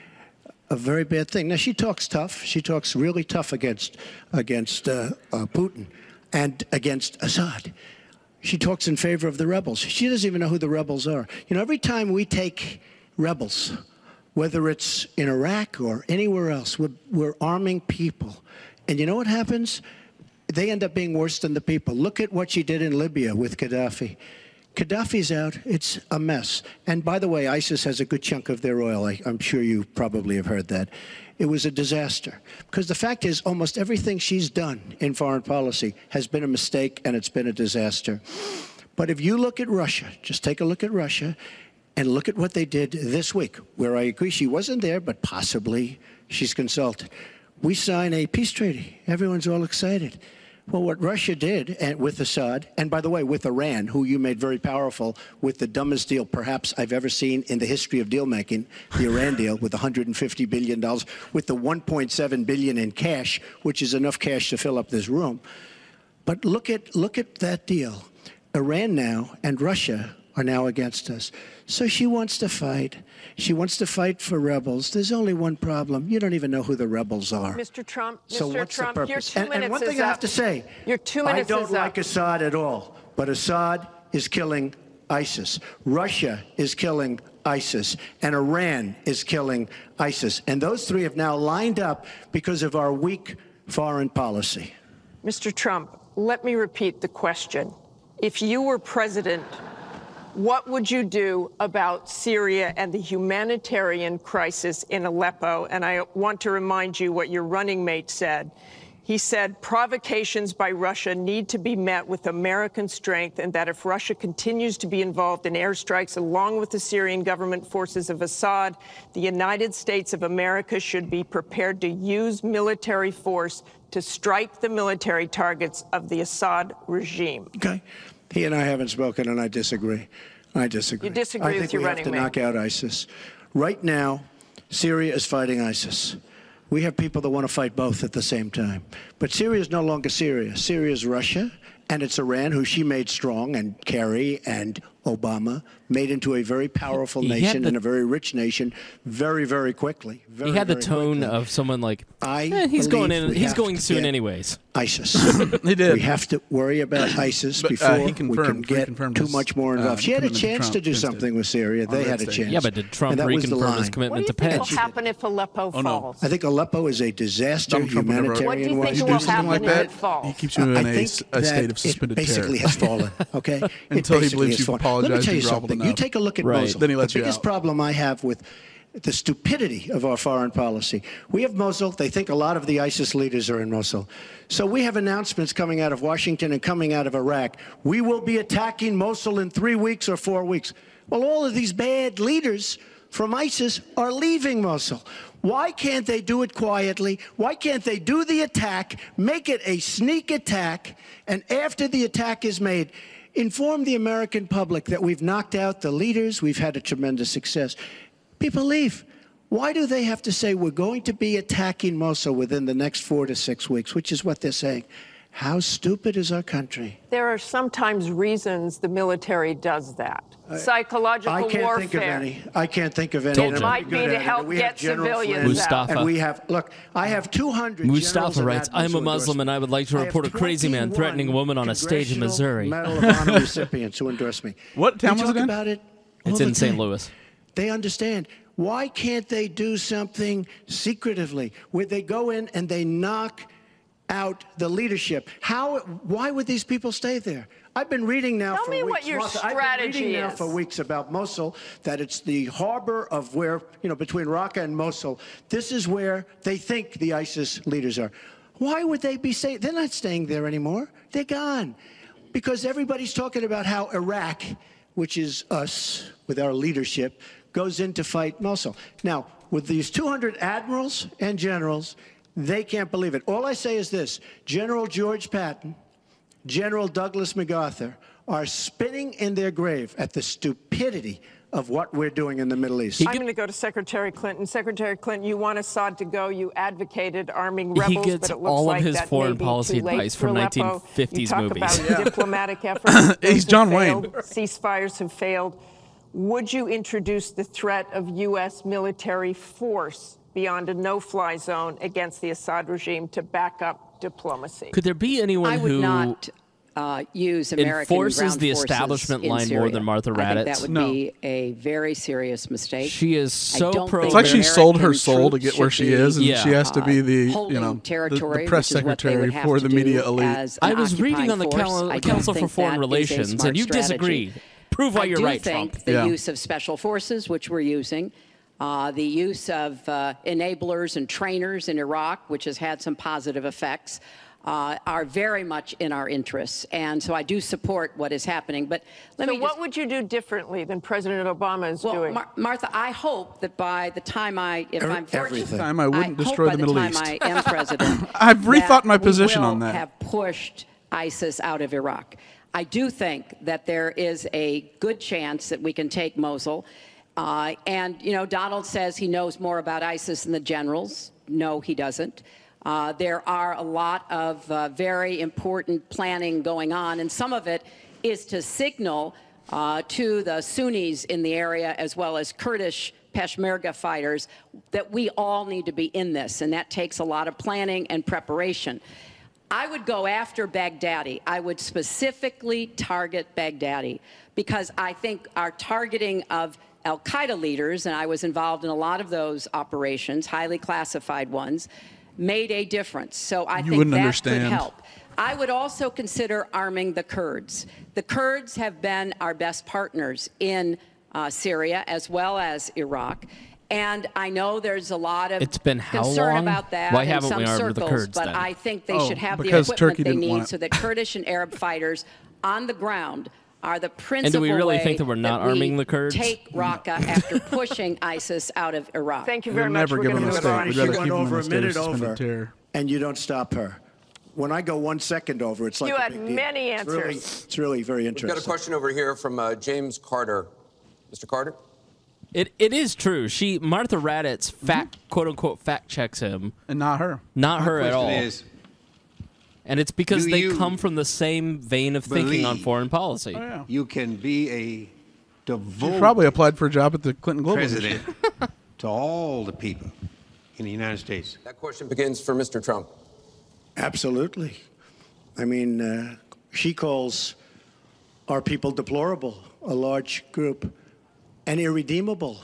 A very bad thing. Now, she talks tough. She talks really tough against, against uh, uh, Putin and against Assad. She talks in favor of the rebels. She doesn't even know who the rebels are. You know, every time we take rebels, whether it's in Iraq or anywhere else, we're, we're arming people. And you know what happens? They end up being worse than the people. Look at what she did in Libya with Gaddafi. Gaddafi's out. It's a mess. And by the way, ISIS has a good chunk of their oil. I, I'm sure you probably have heard that. It was a disaster. Because the fact is, almost everything she's done in foreign policy has been a mistake, and it's been a disaster. But if you look at Russia, just take a look at Russia, and look at what they did this week, where I agree she wasn't there, but possibly she's consulted. We sign a peace treaty. Everyone's all excited. Well, what Russia did and with Assad, and by the way, with Iran, who you made very powerful with the dumbest deal perhaps I've ever seen in the history of deal making, the Iran deal with one hundred fifty billion dollars, with the one point seven billion dollars in cash, which is enough cash to fill up this room. But look at look at that deal. Iran now and Russia are now against us. So she wants to fight. She wants to fight for rebels. There's only one problem. You don't even know who the rebels are. Mister Trump, So Mister what's Trump, the your purpose? two And, minutes and one is thing I have up. to say, Your two minutes I don't is like up. Assad at all, but Assad is killing ISIS. Russia is killing ISIS, and Iran is killing ISIS. And those three have now lined up because of our weak foreign policy. Mister Trump, let me repeat the question. If you were president, what would you do about Syria and the humanitarian crisis in Aleppo? And I want to remind you what your running mate said. He said provocations by Russia need to be met with American strength, and that if Russia continues to be involved in airstrikes along with the Syrian government forces of Assad, the United States of America should be prepared to use military force to strike the military targets of the Assad regime. Okay. He and I haven't spoken, and I disagree. I disagree. You disagree I think with your we running have to mate. knock out ISIS. Right now, Syria is fighting ISIS. We have people that want to fight both at the same time. But Syria is no longer Syria. Syria is Russia, and it's Iran, who she made strong, and Kerry and Obama made into a very powerful He had nation the- and a very rich nation very, very quickly. Very, He had the very tone quickly. of someone like, I eh, he's going believe in. we He's have going to soon get anyways. ISIS. He did. We have to worry about ISIS But, uh, before he we confirmed- can get reconfirmed too his, much more involved. uh, she had a commitment to chance Trump, to do Pence did, something with Syria. on They that had a stage. chance. Yeah, but did Trump And that was the reconfirm his line. What do commitment you to think will Pence? happen if Aleppo Oh, no. falls? I think Aleppo is a disaster Donald Trump would never- humanitarian What do you think wise. will do happen something like if that, it falls? he keeps you in I a, think s- a that state of suspended it basically terror. has fallen, okay? It Until he basically believes has you've fallen. apologized Let me tell and you groveled something. You enough. take a look at Right. Mosul. Then he lets the you biggest out. problem I have with the stupidity of our foreign policy. We have Mosul. They think a lot of the ISIS leaders are in Mosul. So we have announcements coming out of Washington and coming out of Iraq. We will be attacking Mosul in three weeks or four weeks. Well, all of these bad leaders from ISIS are leaving Mosul. Why can't they do it quietly? Why can't they do the attack, make it a sneak attack, and after the attack is made, inform the American public that we've knocked out the leaders, we've had a tremendous success. People leave. Why do they have to say we're going to be attacking Mosul within the next four to six weeks, which is what they're saying? How stupid is our country? There are sometimes reasons the military does that. Psychological I can't warfare. think of any. I can't think of any. Told and you. I'm Might pretty be good to at it. help We have get General civilians Flynn, Mustafa. And we have, look, I have two hundred generals Mustafa and writes, admirals I'm a who Muslim endorse and I would like to me. I report a have crazy man threatening a woman on a stage in Congressional Missouri. Medal of Honor recipients who endorse me. What town we was talk it in? about it all It's the in Saint time. Louis. They understand. Why can't they do something secretively where they go in and they knock out the leadership? How? Why would these people stay there? I've been reading now Tell for me weeks. what your Martha, I've been strategy reading now is. for weeks about Mosul, that it's the harbor of where, you know, between Raqqa and Mosul. This is where they think the ISIS leaders are. Why would they be staying? They're not staying there anymore. They're gone. Because everybody's talking about how Iraq, which is us with our leadership, goes in to fight Mosul. Now, with these two hundred admirals and generals, they can't believe it. All I say is this: General George Patton, General Douglas MacArthur are spinning in their grave at the stupidity of what we're doing in the Middle East. I'm going to go to Secretary Clinton. Secretary Clinton, you want Assad to go. You advocated arming He rebels, gets but it looks all of like his that foreign may be policy too late advice for from Aleppo. nineteen fifties you talk movies. about diplomatic efforts. He's Those John have Wayne. failed. Ceasefires have failed. Would you introduce the threat of U S military force beyond a no-fly zone against the Assad regime to back up diplomacy? Could there be anyone I would who not uh, use American enforces ground the forces establishment in line more Syria. than Martha I think Raddatz? that would No. be a very serious mistake. She is I so don't pro. think It's like she American sold her soul to troops get where should she be, is, and Yeah. she has to be the, uh, holding you know, the, territory, the press which is what they secretary would have for to the do media elite. as I an was reading on the occupying Cal- force. I don't Council for think Foreign that is a Relations, smart and you strategy. disagreed. Prove why I you're do right, think Trump. the Yeah. use of special forces, which we're using, uh, the use of uh, enablers and trainers in Iraq, which has had some positive effects, uh, are very much in our interests. And so I do support what is happening. But let so me what just, would you do differently than President Obama is well, doing? Mar- Martha, I hope that by the time I, if Every- I'm fortunate, everything. Time I wouldn't I destroy hope the by Middle the East. time I am president, I've rethought that my position we will on that. have pushed ISIS out of Iraq. I do think that there is a good chance that we can take Mosul. Uh, and, you know, Donald says he knows more about ISIS than the generals. No, he doesn't. Uh, there are a lot of uh, very important planning going on, and some of it is to signal uh, to the Sunnis in the area, as well as Kurdish Peshmerga fighters, that we all need to be in this, and that takes a lot of planning and preparation. I would go after Baghdadi. I would specifically target Baghdadi because I think our targeting of al-Qaeda leaders, and I was involved in a lot of those operations, highly classified ones, made a difference. So I You think wouldn't that understand. could help. I would also consider arming the Kurds. The Kurds have been our best partners in uh, Syria as well as Iraq. And I know there's a lot of It's been how concern long? about that Why in haven't some we armed the circles, Kurds, but then? I think they Oh, should have the because equipment Turkey they didn't want need it. so that Kurdish and Arab fighters on the ground are the And principal do we really way think that we're not we arming the Kurds? take Raqqa after pushing ISIS out of Iraq. Thank you They're very much. never We're given gonna a move state. on. We'd She rather went keep them in over a a state of minute suspended over, terror. and you don't stop her. When I go one second over, it's like You a had big deal. many It's really, answers. it's really very We've got a interesting. question over here from uh, James Carter. Mister Carter? It it is true. She Martha Raddatz fact quote unquote fact checks him, And not her. not her at all. Is, And it's because Do they you come from the same vein of thinking on believe- foreign policy. Oh, yeah. you can be a She devoted probably applied for a job at the Clinton Global president Initiative. to all the people in the United States. That question begins for Mister Trump. Absolutely. I mean, uh, she calls our people deplorable, a large group, and irredeemable.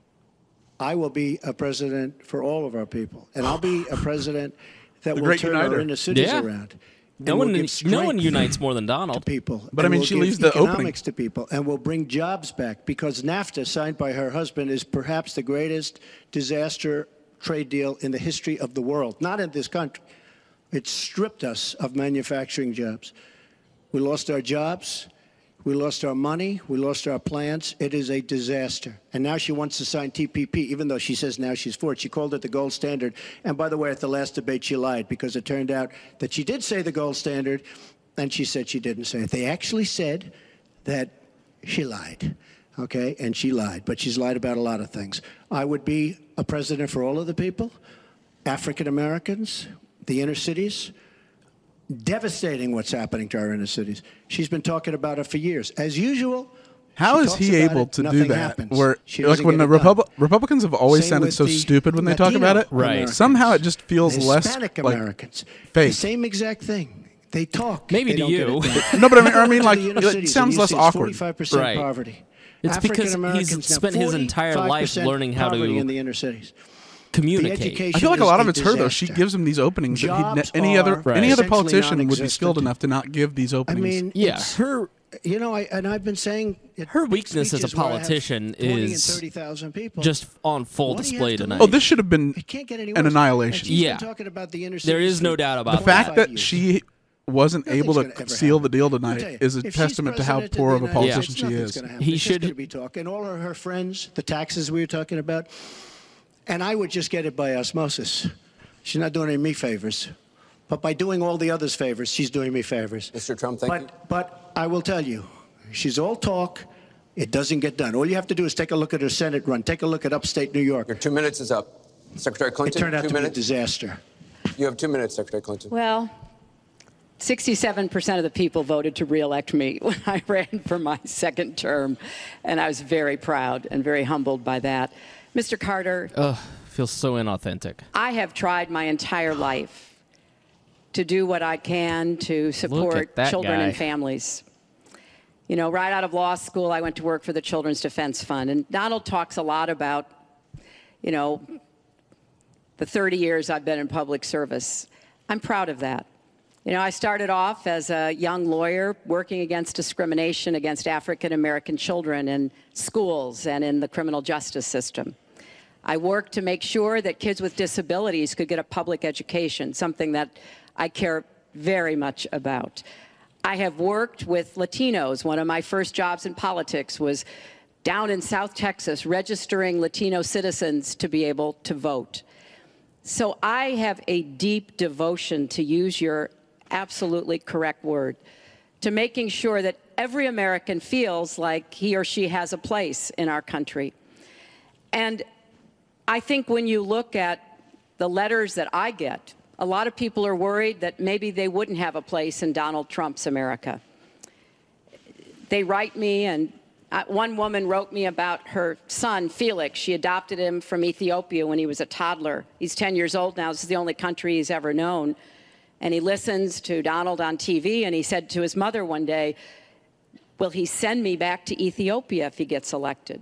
I will be a president for all of our people, and I'll be a president that The will great turn our uniter. inner cities Yeah. around. No and one, will give no one strength unites more than to Donald. people. But, I and mean, will she give leaves the opening. economics to people, and will bring jobs back, because NAFTA, signed by her husband, is perhaps the greatest disaster trade deal in the history of the world. Not in this country. It stripped us of manufacturing jobs. We lost our jobs. We lost our money. We lost our plants. It is a disaster. And now she wants to sign T P P, even though she says now she's for it. She called it the gold standard. And by the way, at the last debate, she lied, because it turned out that she did say the gold standard, and she said she didn't say it. They actually said that she lied, okay? And she lied, but she's lied about a lot of things. I would be a president for all of the people, African Americans, the inner cities. Devastating what's happening to our inner cities. She's been talking about it for years. As usual, How she is talks he about able it, to do nothing that? happens. Where, She like doesn't when get the it done. Repub- Republicans have always Same sounded with so the stupid when they talk Latino about it. Right. Americans, Somehow it just feels less Hispanic like Americans. fake. The same exact thing. They talk. Maybe They to don't get you. it done. No, but I mean, I mean, To like, the inner it cities, sounds and you less see it's awkward. forty-five percent Right. poverty. It's because African Americans he's now, spent his entire life forty-five percent learning how poverty to in the inner cities. communicate. education- I feel like a is lot of a it's her though. She disaster. gives him these openings that Jobs he, any other are any other essentially politician would be non-existent. skilled enough to not give these I openings. mean, Yeah, it's- her you know, I, and I've been saying it- Her weakness as a speeches where I have politician twenty and is thirty thousand people. just on full What do you display have to tonight. oh, this should have been It can't get any an worse. annihilation. And she's Yeah. been talking about the inner There cities is no for doubt about The that. fact twenty-five that years. she wasn't Nothing's able gonna to ever seal the happen. deal I'll tonight tell you, is a if she's testament to how president of poor of the a United politician States, she nothing's is. gonna happen. He It's just should- gonna be talk. And all of her friends, the taxes we were talking about, and I would just get it by osmosis. She's not doing any me favors. But by doing all the others favors, she's doing me favors. Mister Trump, thank but, you. But I will tell you, she's all talk. It doesn't get done. All you have to do is take a look at her Senate run. Take a look at upstate New York. Your two minutes is up. Secretary It Clinton, turned out two to be a minutes. disaster. You have two minutes, Secretary Clinton. Well, sixty-seven percent of the people voted to reelect me when I ran for my second term, and I was very proud and very humbled by that. Mister Carter, Ugh, feels so inauthentic. I have tried my entire life to do what I can to support that children guy. and families. You know, right out of law school, I went to work for the Children's Defense Fund, and Donald talks a lot about, you know, the thirty years I've been in public service. I'm proud of that. You know, I started off as a young lawyer working against discrimination against African American children in schools and in the criminal justice system. I worked to make sure that kids with disabilities could get a public education, something that I care very much about. I have worked with Latinos. One of my first jobs in politics was down in South Texas, registering Latino citizens to be able to vote. So I have a deep devotion, to use your absolutely correct word, to making sure that every American feels like he or she has a place in our country. And I think when you look at the letters that I get, a lot of people are worried that maybe they wouldn't have a place in Donald Trump's America. They write me, and uh, one woman wrote me about her son, Felix. She adopted him from Ethiopia when he was a toddler. He's ten years old now. This is the only country he's ever known. And he listens to Donald on T V, and he said to his mother one day, will he send me back to Ethiopia if he gets elected?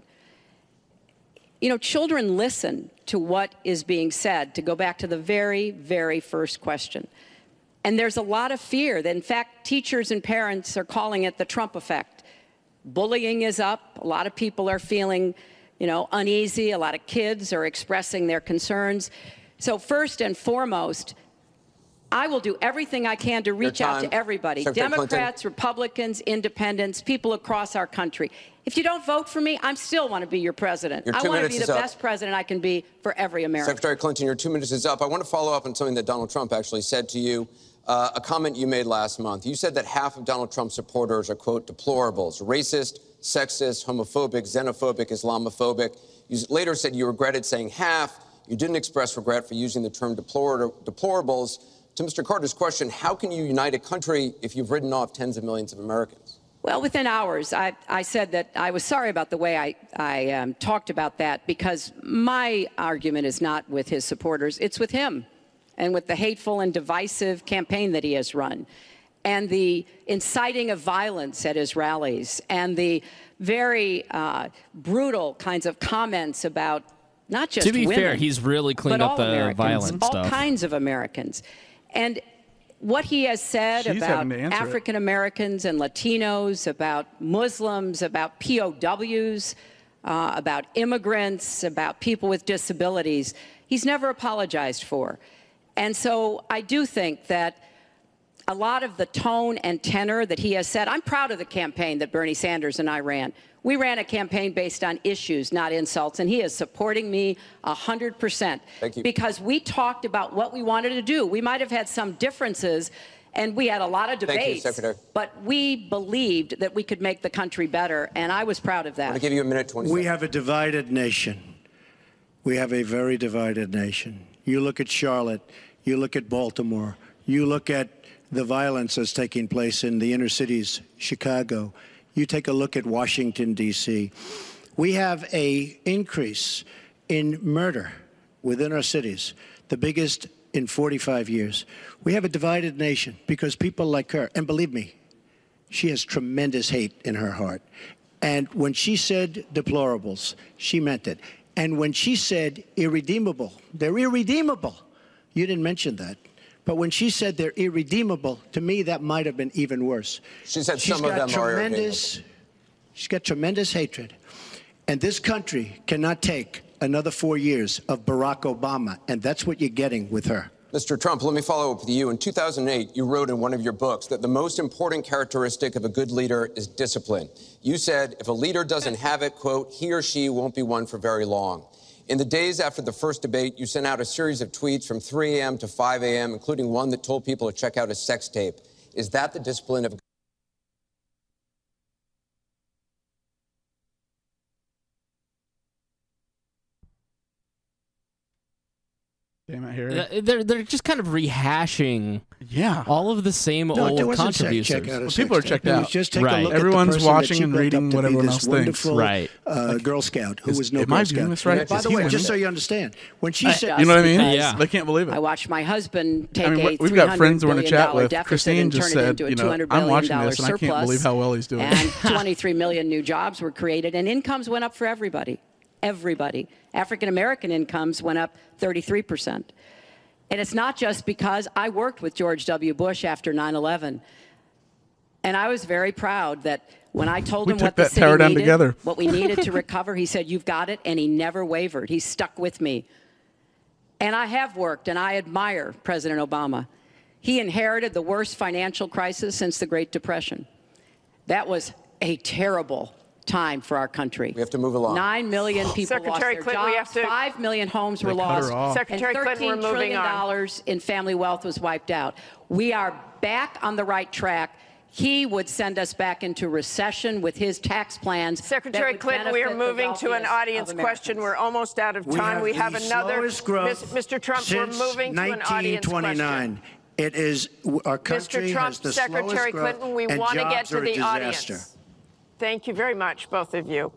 You know, children listen to what is being said, to go back to the very, very first question. And there's a lot of fear that, in fact, teachers and parents are calling it the Trump effect. Bullying is up. A lot of people are feeling, you know, uneasy. A lot of kids are expressing their concerns. So first and foremost, I will do everything I can to reach out to everybody, Secretary Democrats, Clinton. Republicans, independents, people across our country. If you don't vote for me, I still want to be your president. Your I two want to minutes be is the up. best president I can be for every American. Secretary Clinton, your two minutes is up. I want to follow up on something that Donald Trump actually said to you, uh, a comment you made last month. You said that half of Donald Trump's supporters are, quote, deplorables, racist, sexist, homophobic, xenophobic, Islamophobic. You later said you regretted saying half. You didn't express regret for using the term deplor- deplorables. To Mister Carter's question, how can you unite a country if you've written off tens of millions of Americans? Well, within hours, I, I said that I was sorry about the way I, I um, talked about that, because my argument is not with his supporters. It's with him and with the hateful and divisive campaign that he has run, and the inciting of violence at his rallies, and the very uh, brutal kinds of comments about not just To be women, fair, he's really cleaned but up all the Americans, violent all stuff. kinds of Americans. And what he has said She's about having to answer it. African Americans and Latinos, about Muslims, about P O Ws, uh, about immigrants, about people with disabilities, he's never apologized for. And so I do think that a lot of the tone and tenor that he has said, I'm proud of the campaign that Bernie Sanders and I ran. We ran a campaign based on issues, not insults, and he is supporting me one hundred percent. Thank you. Because we talked about what we wanted to do. We might have had some differences, and we had a lot of Thank you, debates, Secretary. but we believed that we could make the country better, and I was proud of I'm that. going to give you a minute, twenty We seconds. have a divided nation. We have a very divided nation. You look at Charlotte, you look at Baltimore, you look at the violence that's taking place in the inner cities, Chicago. You take a look at Washington, D C We have a increase in murder within our cities, the biggest in forty-five years. We have a divided nation because people like her, and believe me, she has tremendous hate in her heart. And when she said deplorables, she meant it. And when she said irredeemable, they're irredeemable. You didn't mention that. But when she said they're irredeemable, to me, that might have been even worse. She said She's some of got them are tremendous, She's got tremendous hatred. And this country cannot take another four years of Barack Obama. And that's what you're getting with her. Mister Trump, let me follow up with you. In two thousand eight, you wrote in one of your books that the most important characteristic of a good leader is discipline. You said if a leader doesn't have it, quote, he or she won't be one for very long. In the days after the first debate, you sent out a series of tweets from three a.m. to five a.m., including one that told people to check out a sex tape. Is that the discipline of... Damn it, Harry. They're they're just kind of rehashing Yeah. all of the same No, there old wasn't sex- contributions. check out a Well, sex people are tape. checked It was out. just take Right. a look Everyone's at the person watching that and she built reading up to what be everyone this else thinks. wonderful, Right. uh, Girl Scout who Is- was no am Girl I Scout. doing this right? By Is the he way, winning? just so you understand, when she said, You know what I mean? Yeah. They can't believe it. I watched my husband take I mean, a we've three got hundred friends we're in a billion chat dollar with. deficit Christine and just turn it said, into a you know, two hundred I'm billion watching dollar this and I can't surplus, believe how well he's doing. And twenty-three million new jobs were created, and incomes went up for everybody. Everybody. African American incomes went up thirty-three percent. And it's not just because I worked with George W. Bush after nine eleven. And I was very proud that when I told We him took what the that city tower down needed, together. what we needed to recover, he said, you've got it, and he never wavered. He stuck with me. And I have worked, and I admire President Obama. He inherited the worst financial crisis since the Great Depression. That was a terrible time for our country. We have to move along. Nine million people Secretary lost their Clinton, we jobs. have to- Five million homes were They cut her lost. off. Secretary and Clinton, we're thirteen moving trillion on. dollars in family wealth was wiped out. We are back on the right track. He would send us back into recession with his tax plans. that Secretary would Clinton, we are benefit the moving to an wealthiest audience of question. Americans. We're almost out of We time. have We the have another. slowest growth Miz- Mister Trump, we're since moving to an audience nineteen twenty-nine. It is our country Mister Trump, has the Secretary slowest growth, Clinton, we and want to get jobs to are a the disaster. audience. Thank you very much, both of you.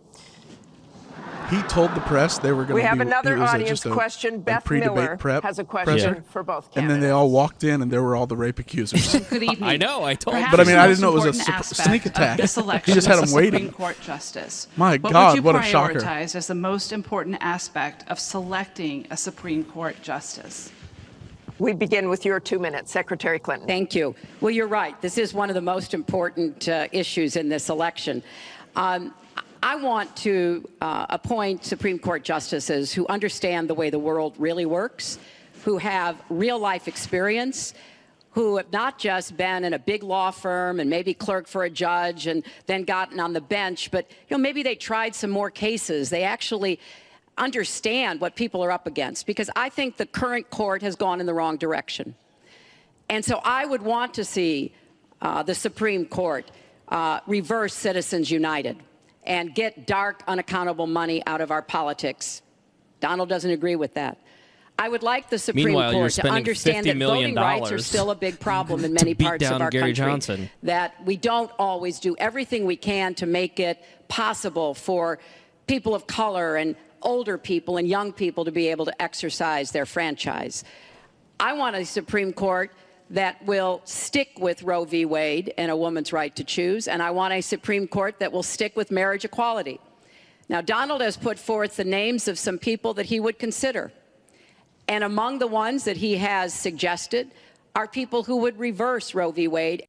He told the press they were going to We be. have another it was a- audience just a, question. a Beth pre-debate Miller prep has a question presser. for both And candidates. then they all walked in, and there were all the rape accusers. Good evening. I know, I told Perhaps But I mean, the I most didn't know it was a important sup- aspect sneak of attack. This He election just had is them the waiting. Supreme Court justice. My what God, would you what a shocker. prioritize as the most important aspect of selecting a Supreme Court justice? We begin with your two minutes, Secretary Clinton. Thank you. Well, you're right. This is one of the most important uh, issues in this election. Um, I want to uh, appoint Supreme Court justices who understand the way the world really works, who have real-life experience, who have not just been in a big law firm and maybe clerked for a judge and then gotten on the bench, but you know maybe they tried some more cases. They actually understand what people are up against, because I think the current court has gone in the wrong direction. And so I would want to see uh, the Supreme Court uh, reverse Citizens United and get dark, unaccountable money out of our politics. Donald doesn't agree with that. I would like the Supreme Meanwhile, you're Court to spending understand fifty that million voting rights are dollars still a big problem in to many beat parts down of our Gary country. Johnson. That we don't always do everything we can to make it possible for people of color and older people and young people to be able to exercise their franchise. I want a Supreme Court that will stick with Roe v. Wade and a woman's right to choose, and I want a Supreme Court that will stick with marriage equality. Now, Donald has put forth the names of some people that he would consider, and among the ones that he has suggested are people who would reverse Roe v. Wade.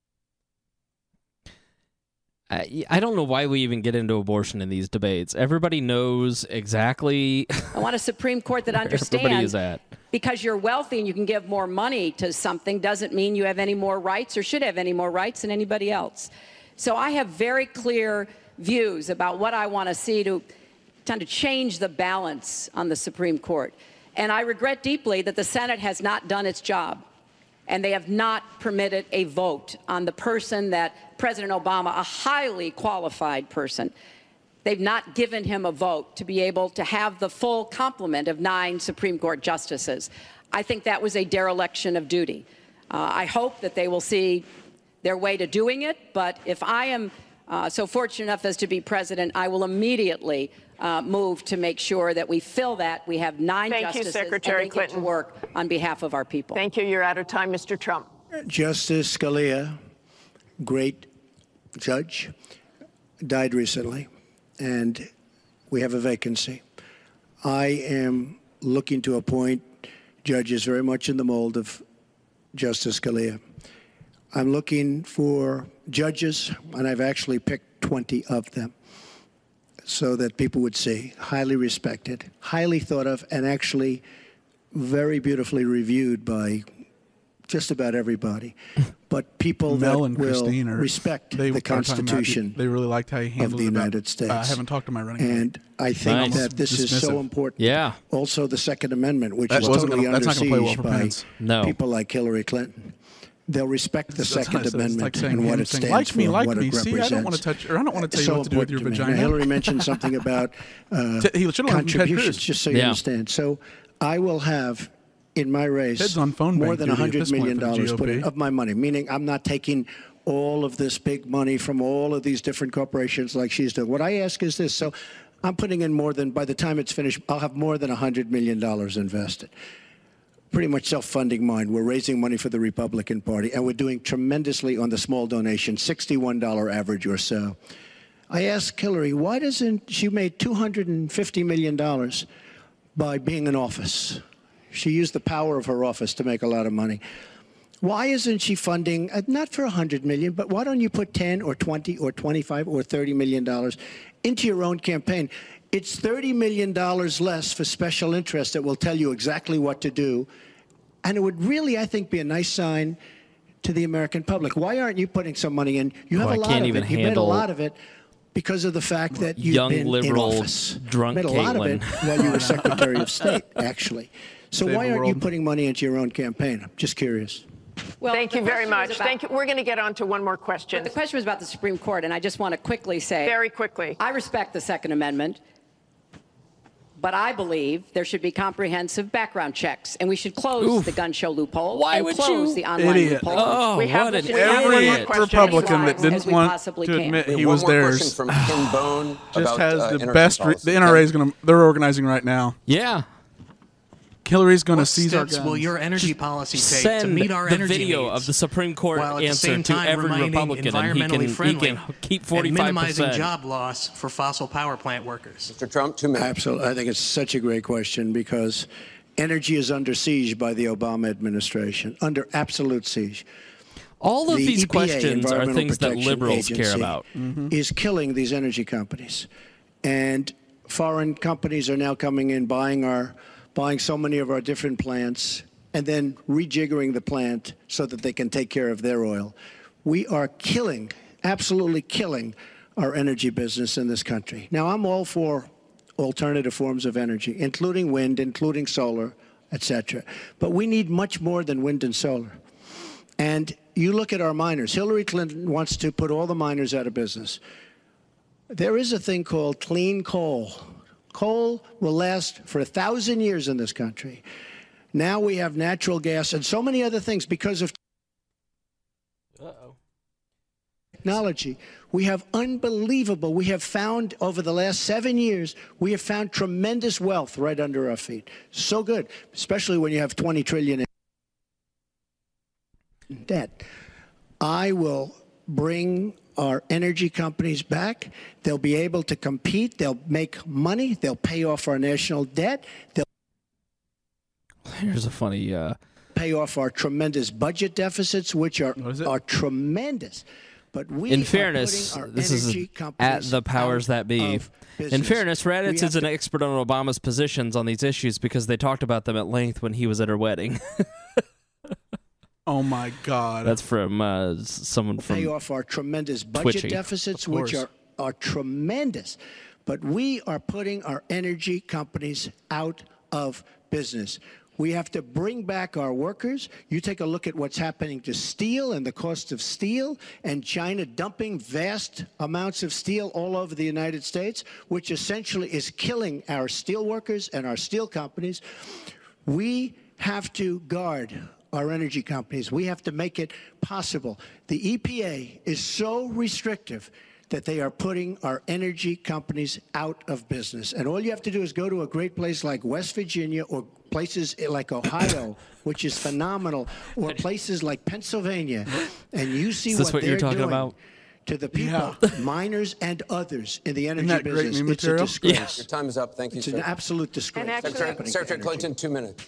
I, I don't know why we even get into abortion in these debates. Everybody knows exactly I want a Supreme Court that where everybody understands is at. because you're wealthy and you can give more money to something doesn't mean you have any more rights or should have any more rights than anybody else. So I have very clear views about what I want to see to, to change the balance on the Supreme Court. And I regret deeply that the Senate has not done its job, and they have not permitted a vote on the person that President Obama, a highly qualified person, they've not given him a vote to be able to have the full complement of nine Supreme Court justices. I think that was a dereliction of duty. Uh, I hope that they will see their way to doing it, but if I am uh, so fortunate enough as to be president, I will immediately uh, move to make sure that we fill that. We have nine Thank you, justices Secretary and they get to Clinton. work on behalf of our people. Thank you. You're out of time, Mister Trump. Justice Scalia, great judge, died recently, and we have a vacancy. I am looking to appoint judges very much in the mold of Justice Scalia. I'm looking for judges, and I've actually picked twenty of them so that people would see, highly respected, highly thought of, and actually very beautifully reviewed by just about everybody. But people Mel that and will Christine are, respect they the were talking about- Constitution They really liked how you of handled the it about- United States. Uh, I haven't talked to my running mate. And I think Nice. that this is so Dismissive. important. Yeah. Also, the Second Amendment, which That is wasn't totally gonna- that's under not gonna play well siege for by Pence. No. people like Hillary Clinton. They'll respect the That's what I Second said. It's Amendment like saying and what him it saying, stands like me, for, like what me. it See, I represents. don't want to touch, or I don't want to tell It's you so what to do with your important to me. Now, vagina. Hillary mentioned something about uh, T- he should've let him Ted contributions, Cruz. just so you Yeah. understand. So I will have in my race Ted's on phone more bank than duty at one hundred this point million for the dollars G O put P. in of my money, meaning I'm not taking all of this big money from all of these different corporations like she's doing. What I ask is this. So I'm putting in more than, by the time it's finished, I'll have more than one hundred million dollars invested. Pretty much self-funding mine. We're raising money for the Republican Party, and we're doing tremendously on the small donation, sixty-one dollars average or so. I asked Hillary, why doesn't she made two hundred fifty million dollars by being in office? She used the power of her office to make a lot of money. Why isn't she funding, uh, not for one hundred million dollars, but why don't you put ten or twenty or twenty-five or thirty million dollars into your own campaign? It's thirty million dollars less for special interests that will tell you exactly what to do. And it would really, I think, be a nice sign to the American public? Why aren't you putting some money in? You have Oh, a I lot can't of even it. You made a handle lot of it because of the fact that you've young been liberal in office. drunk made a lot of Caitlin. it while you were Secretary of State, actually. So Save why the aren't you world. putting money into your own campaign? I'm just curious. Well, Thank the you very question was much. about- Thank you. We're going to get on to one more question. The question was about the Supreme Court, and I just want to quickly say, Very quickly. I respect the Second Amendment, but I believe there should be comprehensive background checks, and we should close Oof. the gun show loophole Why and would close you? the online Idiot. loophole. Oh, We have what this- an we have one more idiot. question. Republican that As didn't we want possibly to can. admit We have he one was more theirs question from Ken Bone just about, has uh, the energy best. Re- policy. the N R A Ken? is going to. They're organizing right now. Yeah. Hillary's going to What seize our steps guns. will your energy policy take Send to meet our the energy video needs, of the Supreme Court while at the answer same to time every remaining Republican, and he environmentally can, he friendly can keep and forty-five minimizing percent. job loss for fossil power plant workers? Mister Trump, two minutes. Absolutely. I think it's such a great question because energy is under siege by the Obama administration, under absolute siege. All of The these E P A, questions are Environmental things that Protection liberals care Agency, about. is killing these energy companies. And foreign companies are now coming in, buying our, buying so many of our different plants, and then rejiggering the plant so that they can take care of their oil. We are killing, absolutely killing our energy business in this country. Now, I'm all for alternative forms of energy, including wind, including solar, et cetera. But we need much more than wind and solar. And you look at our miners. Hillary Clinton wants to put all the miners out of business. There is a thing called clean coal. Coal will last for a thousand years in this country. Now we have natural gas and so many other things because of Uh-oh. technology. We have unbelievable, we have found over the last seven years, we have found tremendous wealth right under our feet. So good, especially when you have twenty trillion in debt. I will bring our energy companies back. They'll be able to compete. They'll make money. They'll pay off our national debt. They'll Here's a funny. Uh, pay off our tremendous budget deficits, which are are tremendous. But we in are fairness, putting our this is energy at companies the powers out that be. of In business. fairness, We Raditz have is an to- expert on Obama's positions on these issues because they talked about them at length when he was at her wedding. Oh my God! That's from uh, s- someone from. pay off our tremendous budget Twitchy. deficits, Of which course. are, are tremendous. But we are putting our energy companies out of business. We have to bring back our workers. You take a look at what's happening to steel and the cost of steel, and China dumping vast amounts of steel all over the United States, which essentially is killing our steel workers and our steel companies. We have to guard our energy companies. We have to make it possible. The E P A is so restrictive that they are putting our energy companies out of business. And all you have to do is go to a great place like West Virginia or places like Ohio, which is phenomenal, or places like Pennsylvania, and you see Is this what, what they're you're talking doing about? to the people, miners and others in the energy that great business. new It's a material? disgrace. Your time is up. Thank you, It's sir. an absolute disgrace. And actually- what's Secretary, happening to Secretary energy. Clinton, two minutes.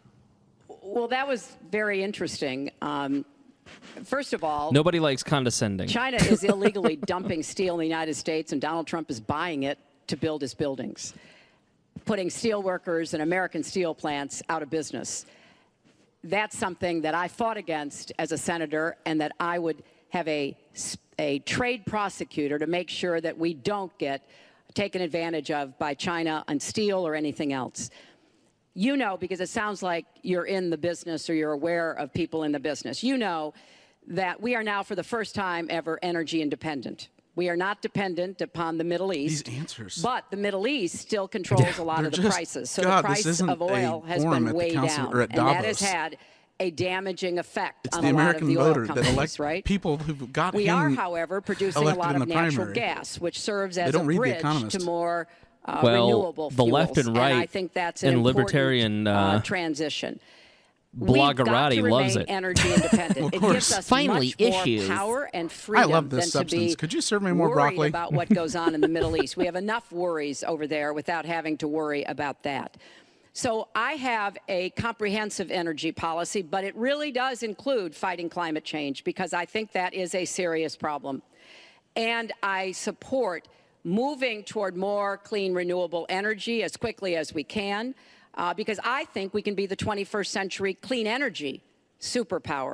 Well, that was very interesting. Um, first of all, Nobody likes condescending. China is illegally dumping steel in the United States, and Donald Trump is buying it to build his buildings, putting steel workers and American steel plants out of business. That's something that I fought against as a senator, and that I would have a, a trade prosecutor to make sure that we don't get taken advantage of by China on steel or anything else. You know, because it sounds like you're in the business or you're aware of people in the business. You know that we are now, for the first time ever, energy independent. We are not dependent upon the Middle East. These answers. But the Middle East still controls a lot They're of the just- prices. So God, the this price isn't of oil a has forum been at the way council down. or at And that has Davos. had a damaging effect It's on the a lot American of the oil voter that companies, elect right? people who got We him are, however, producing a elected lot in of the natural primary. gas, which serves They as a don't read The bridge Economist. to more uh, Well, renewable the fuels. left and right I think that's an and important, libertarian, uh, uh, transition. We've got Blogerati to loves remain it. energy independent. Of It course. gives us Finally, much more issues. power and freedom love this than to be substance. Could you serve me more worried broccoli? about what goes on in the Middle East. We have enough worries over there without having to worry about that. So I have a comprehensive energy policy, but it really does include fighting climate change, because I think that is a serious problem. And I support moving toward more clean, renewable energy as quickly as we can, uh, because I think we can be the twenty-first century clean energy superpower.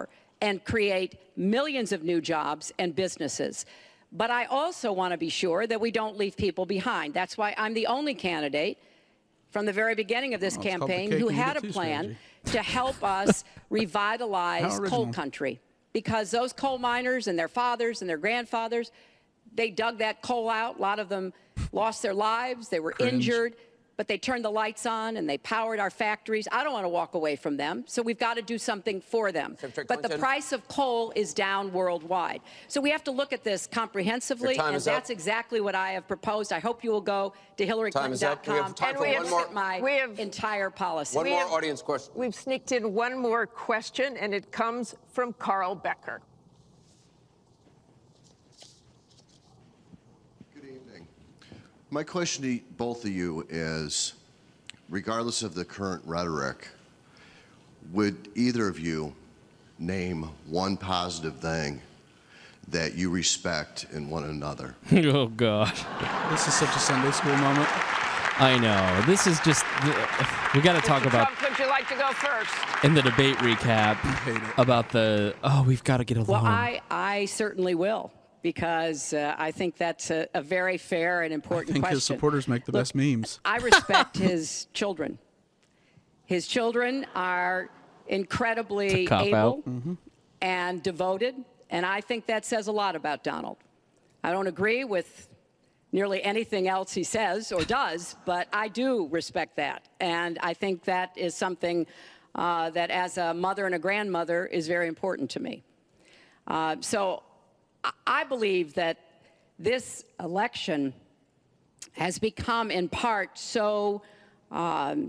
and create millions of new jobs and businesses. But I also want to be sure that we don't leave people behind. That's why I'm the only candidate from the very beginning of this Oh, it's called the campaign cake who and eat had it a too plan strategy. to help us revitalize How coal original. country. Because those coal miners and their fathers and their grandfathers, they dug that coal out. A lot of them lost their lives. They were Cringe. injured. But they turned the lights on and they powered our factories. I don't want to walk away from them. So we've got to do something for them. Secretary But the Clinton. price of coal is down worldwide. So we have to look at this comprehensively. Your time And is up. that's exactly what I have proposed. I hope you will go to hillary Time clinton is dot up. We com have time And for we one have- more. at my We have- entire policy. One We more have- audience question. We've sneaked in one more question, and it comes from Carl Becker. Good evening. My question to both of you is, regardless of the current rhetoric, would either of you name one positive thing that you respect in one another? Oh, God. This is such a Sunday school moment. I know. This is just. We got to talk Mister about, Trump, would you like to go first? in the debate recap, about the. Oh, we've got to get along. Well, I, I certainly will, because uh, I think that's a, a very fair and I important think question. his supporters make the Look, best memes. I respect his children. His children are incredibly It's a cop able out. Mm-hmm. and devoted, and I think that says a lot about Donald. I don't agree with nearly anything else he says or does, but I do respect that. And I think that is something uh, that, as a mother and a grandmother, is very important to me. Uh, so I- I believe that this election has become, in part, so um,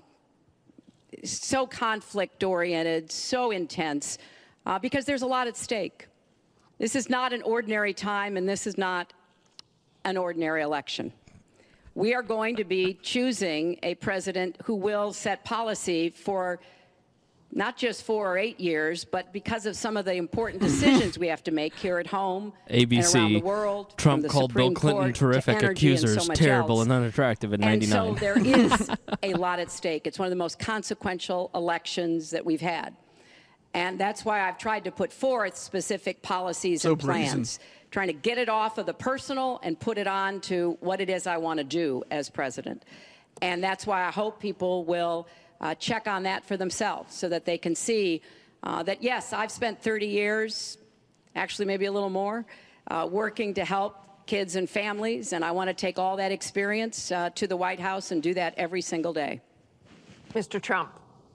so conflict-oriented, so intense, uh, because there's a lot at stake. This is not an ordinary time, and this is not an ordinary election. We are going to be choosing a president who will set policy for not just four or eight years, but because of some of the important decisions we have to make here at home A B C. and around the world. Trump from the called Supreme Bill Clinton Court to terrific energy and so accusers, much terrible else. and unattractive in And ninety-nine. so there is a lot at stake. It's one of the most consequential elections that we've had. And that's why I've tried to put forth specific policies So and plans, brazen. trying to get it off of the personal and put it on to what it is I want to do as president. And that's why I hope people will uh, check on that for themselves so that they can see uh, that, yes, I've spent thirty years, actually maybe a little more, uh, working to help kids and families, and I want to take all that experience uh, to the White House and do that every single day. Mister Trump.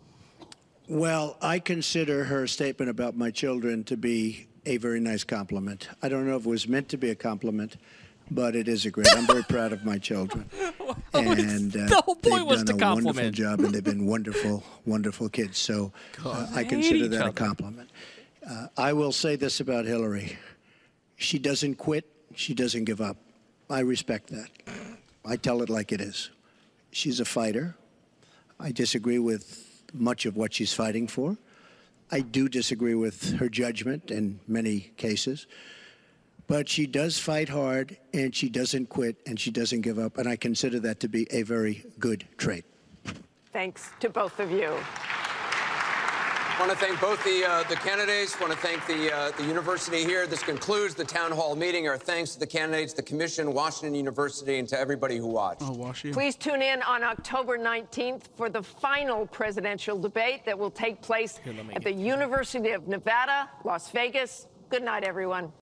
Well, I consider her statement about my children to be a very nice compliment. I don't know if it was meant to be a compliment, but it is a great. I'm very proud of my children. And uh, the whole point they've was done to a wonderful compliment. job, and they've been wonderful, wonderful kids. So uh, I hate consider each that other. a compliment. Uh, I will say this about Hillary. She doesn't quit. She doesn't give up. I respect that. I tell it like it is. She's a fighter. I disagree with much of what she's fighting for. I do disagree with her judgment in many cases. But she does fight hard, and she doesn't quit, and she doesn't give up. And I consider that to be a very good trait. Thanks to both of you. I want to thank both the uh, the candidates. I want to thank the uh, the university here. This concludes the town hall meeting. Our thanks to the candidates, the commission, Washington University, and to everybody who watched. Oh, wash you. Please tune in on October nineteenth for the final presidential debate that will take place Here, let me at get- the University of Nevada, Las Vegas. Good night, everyone.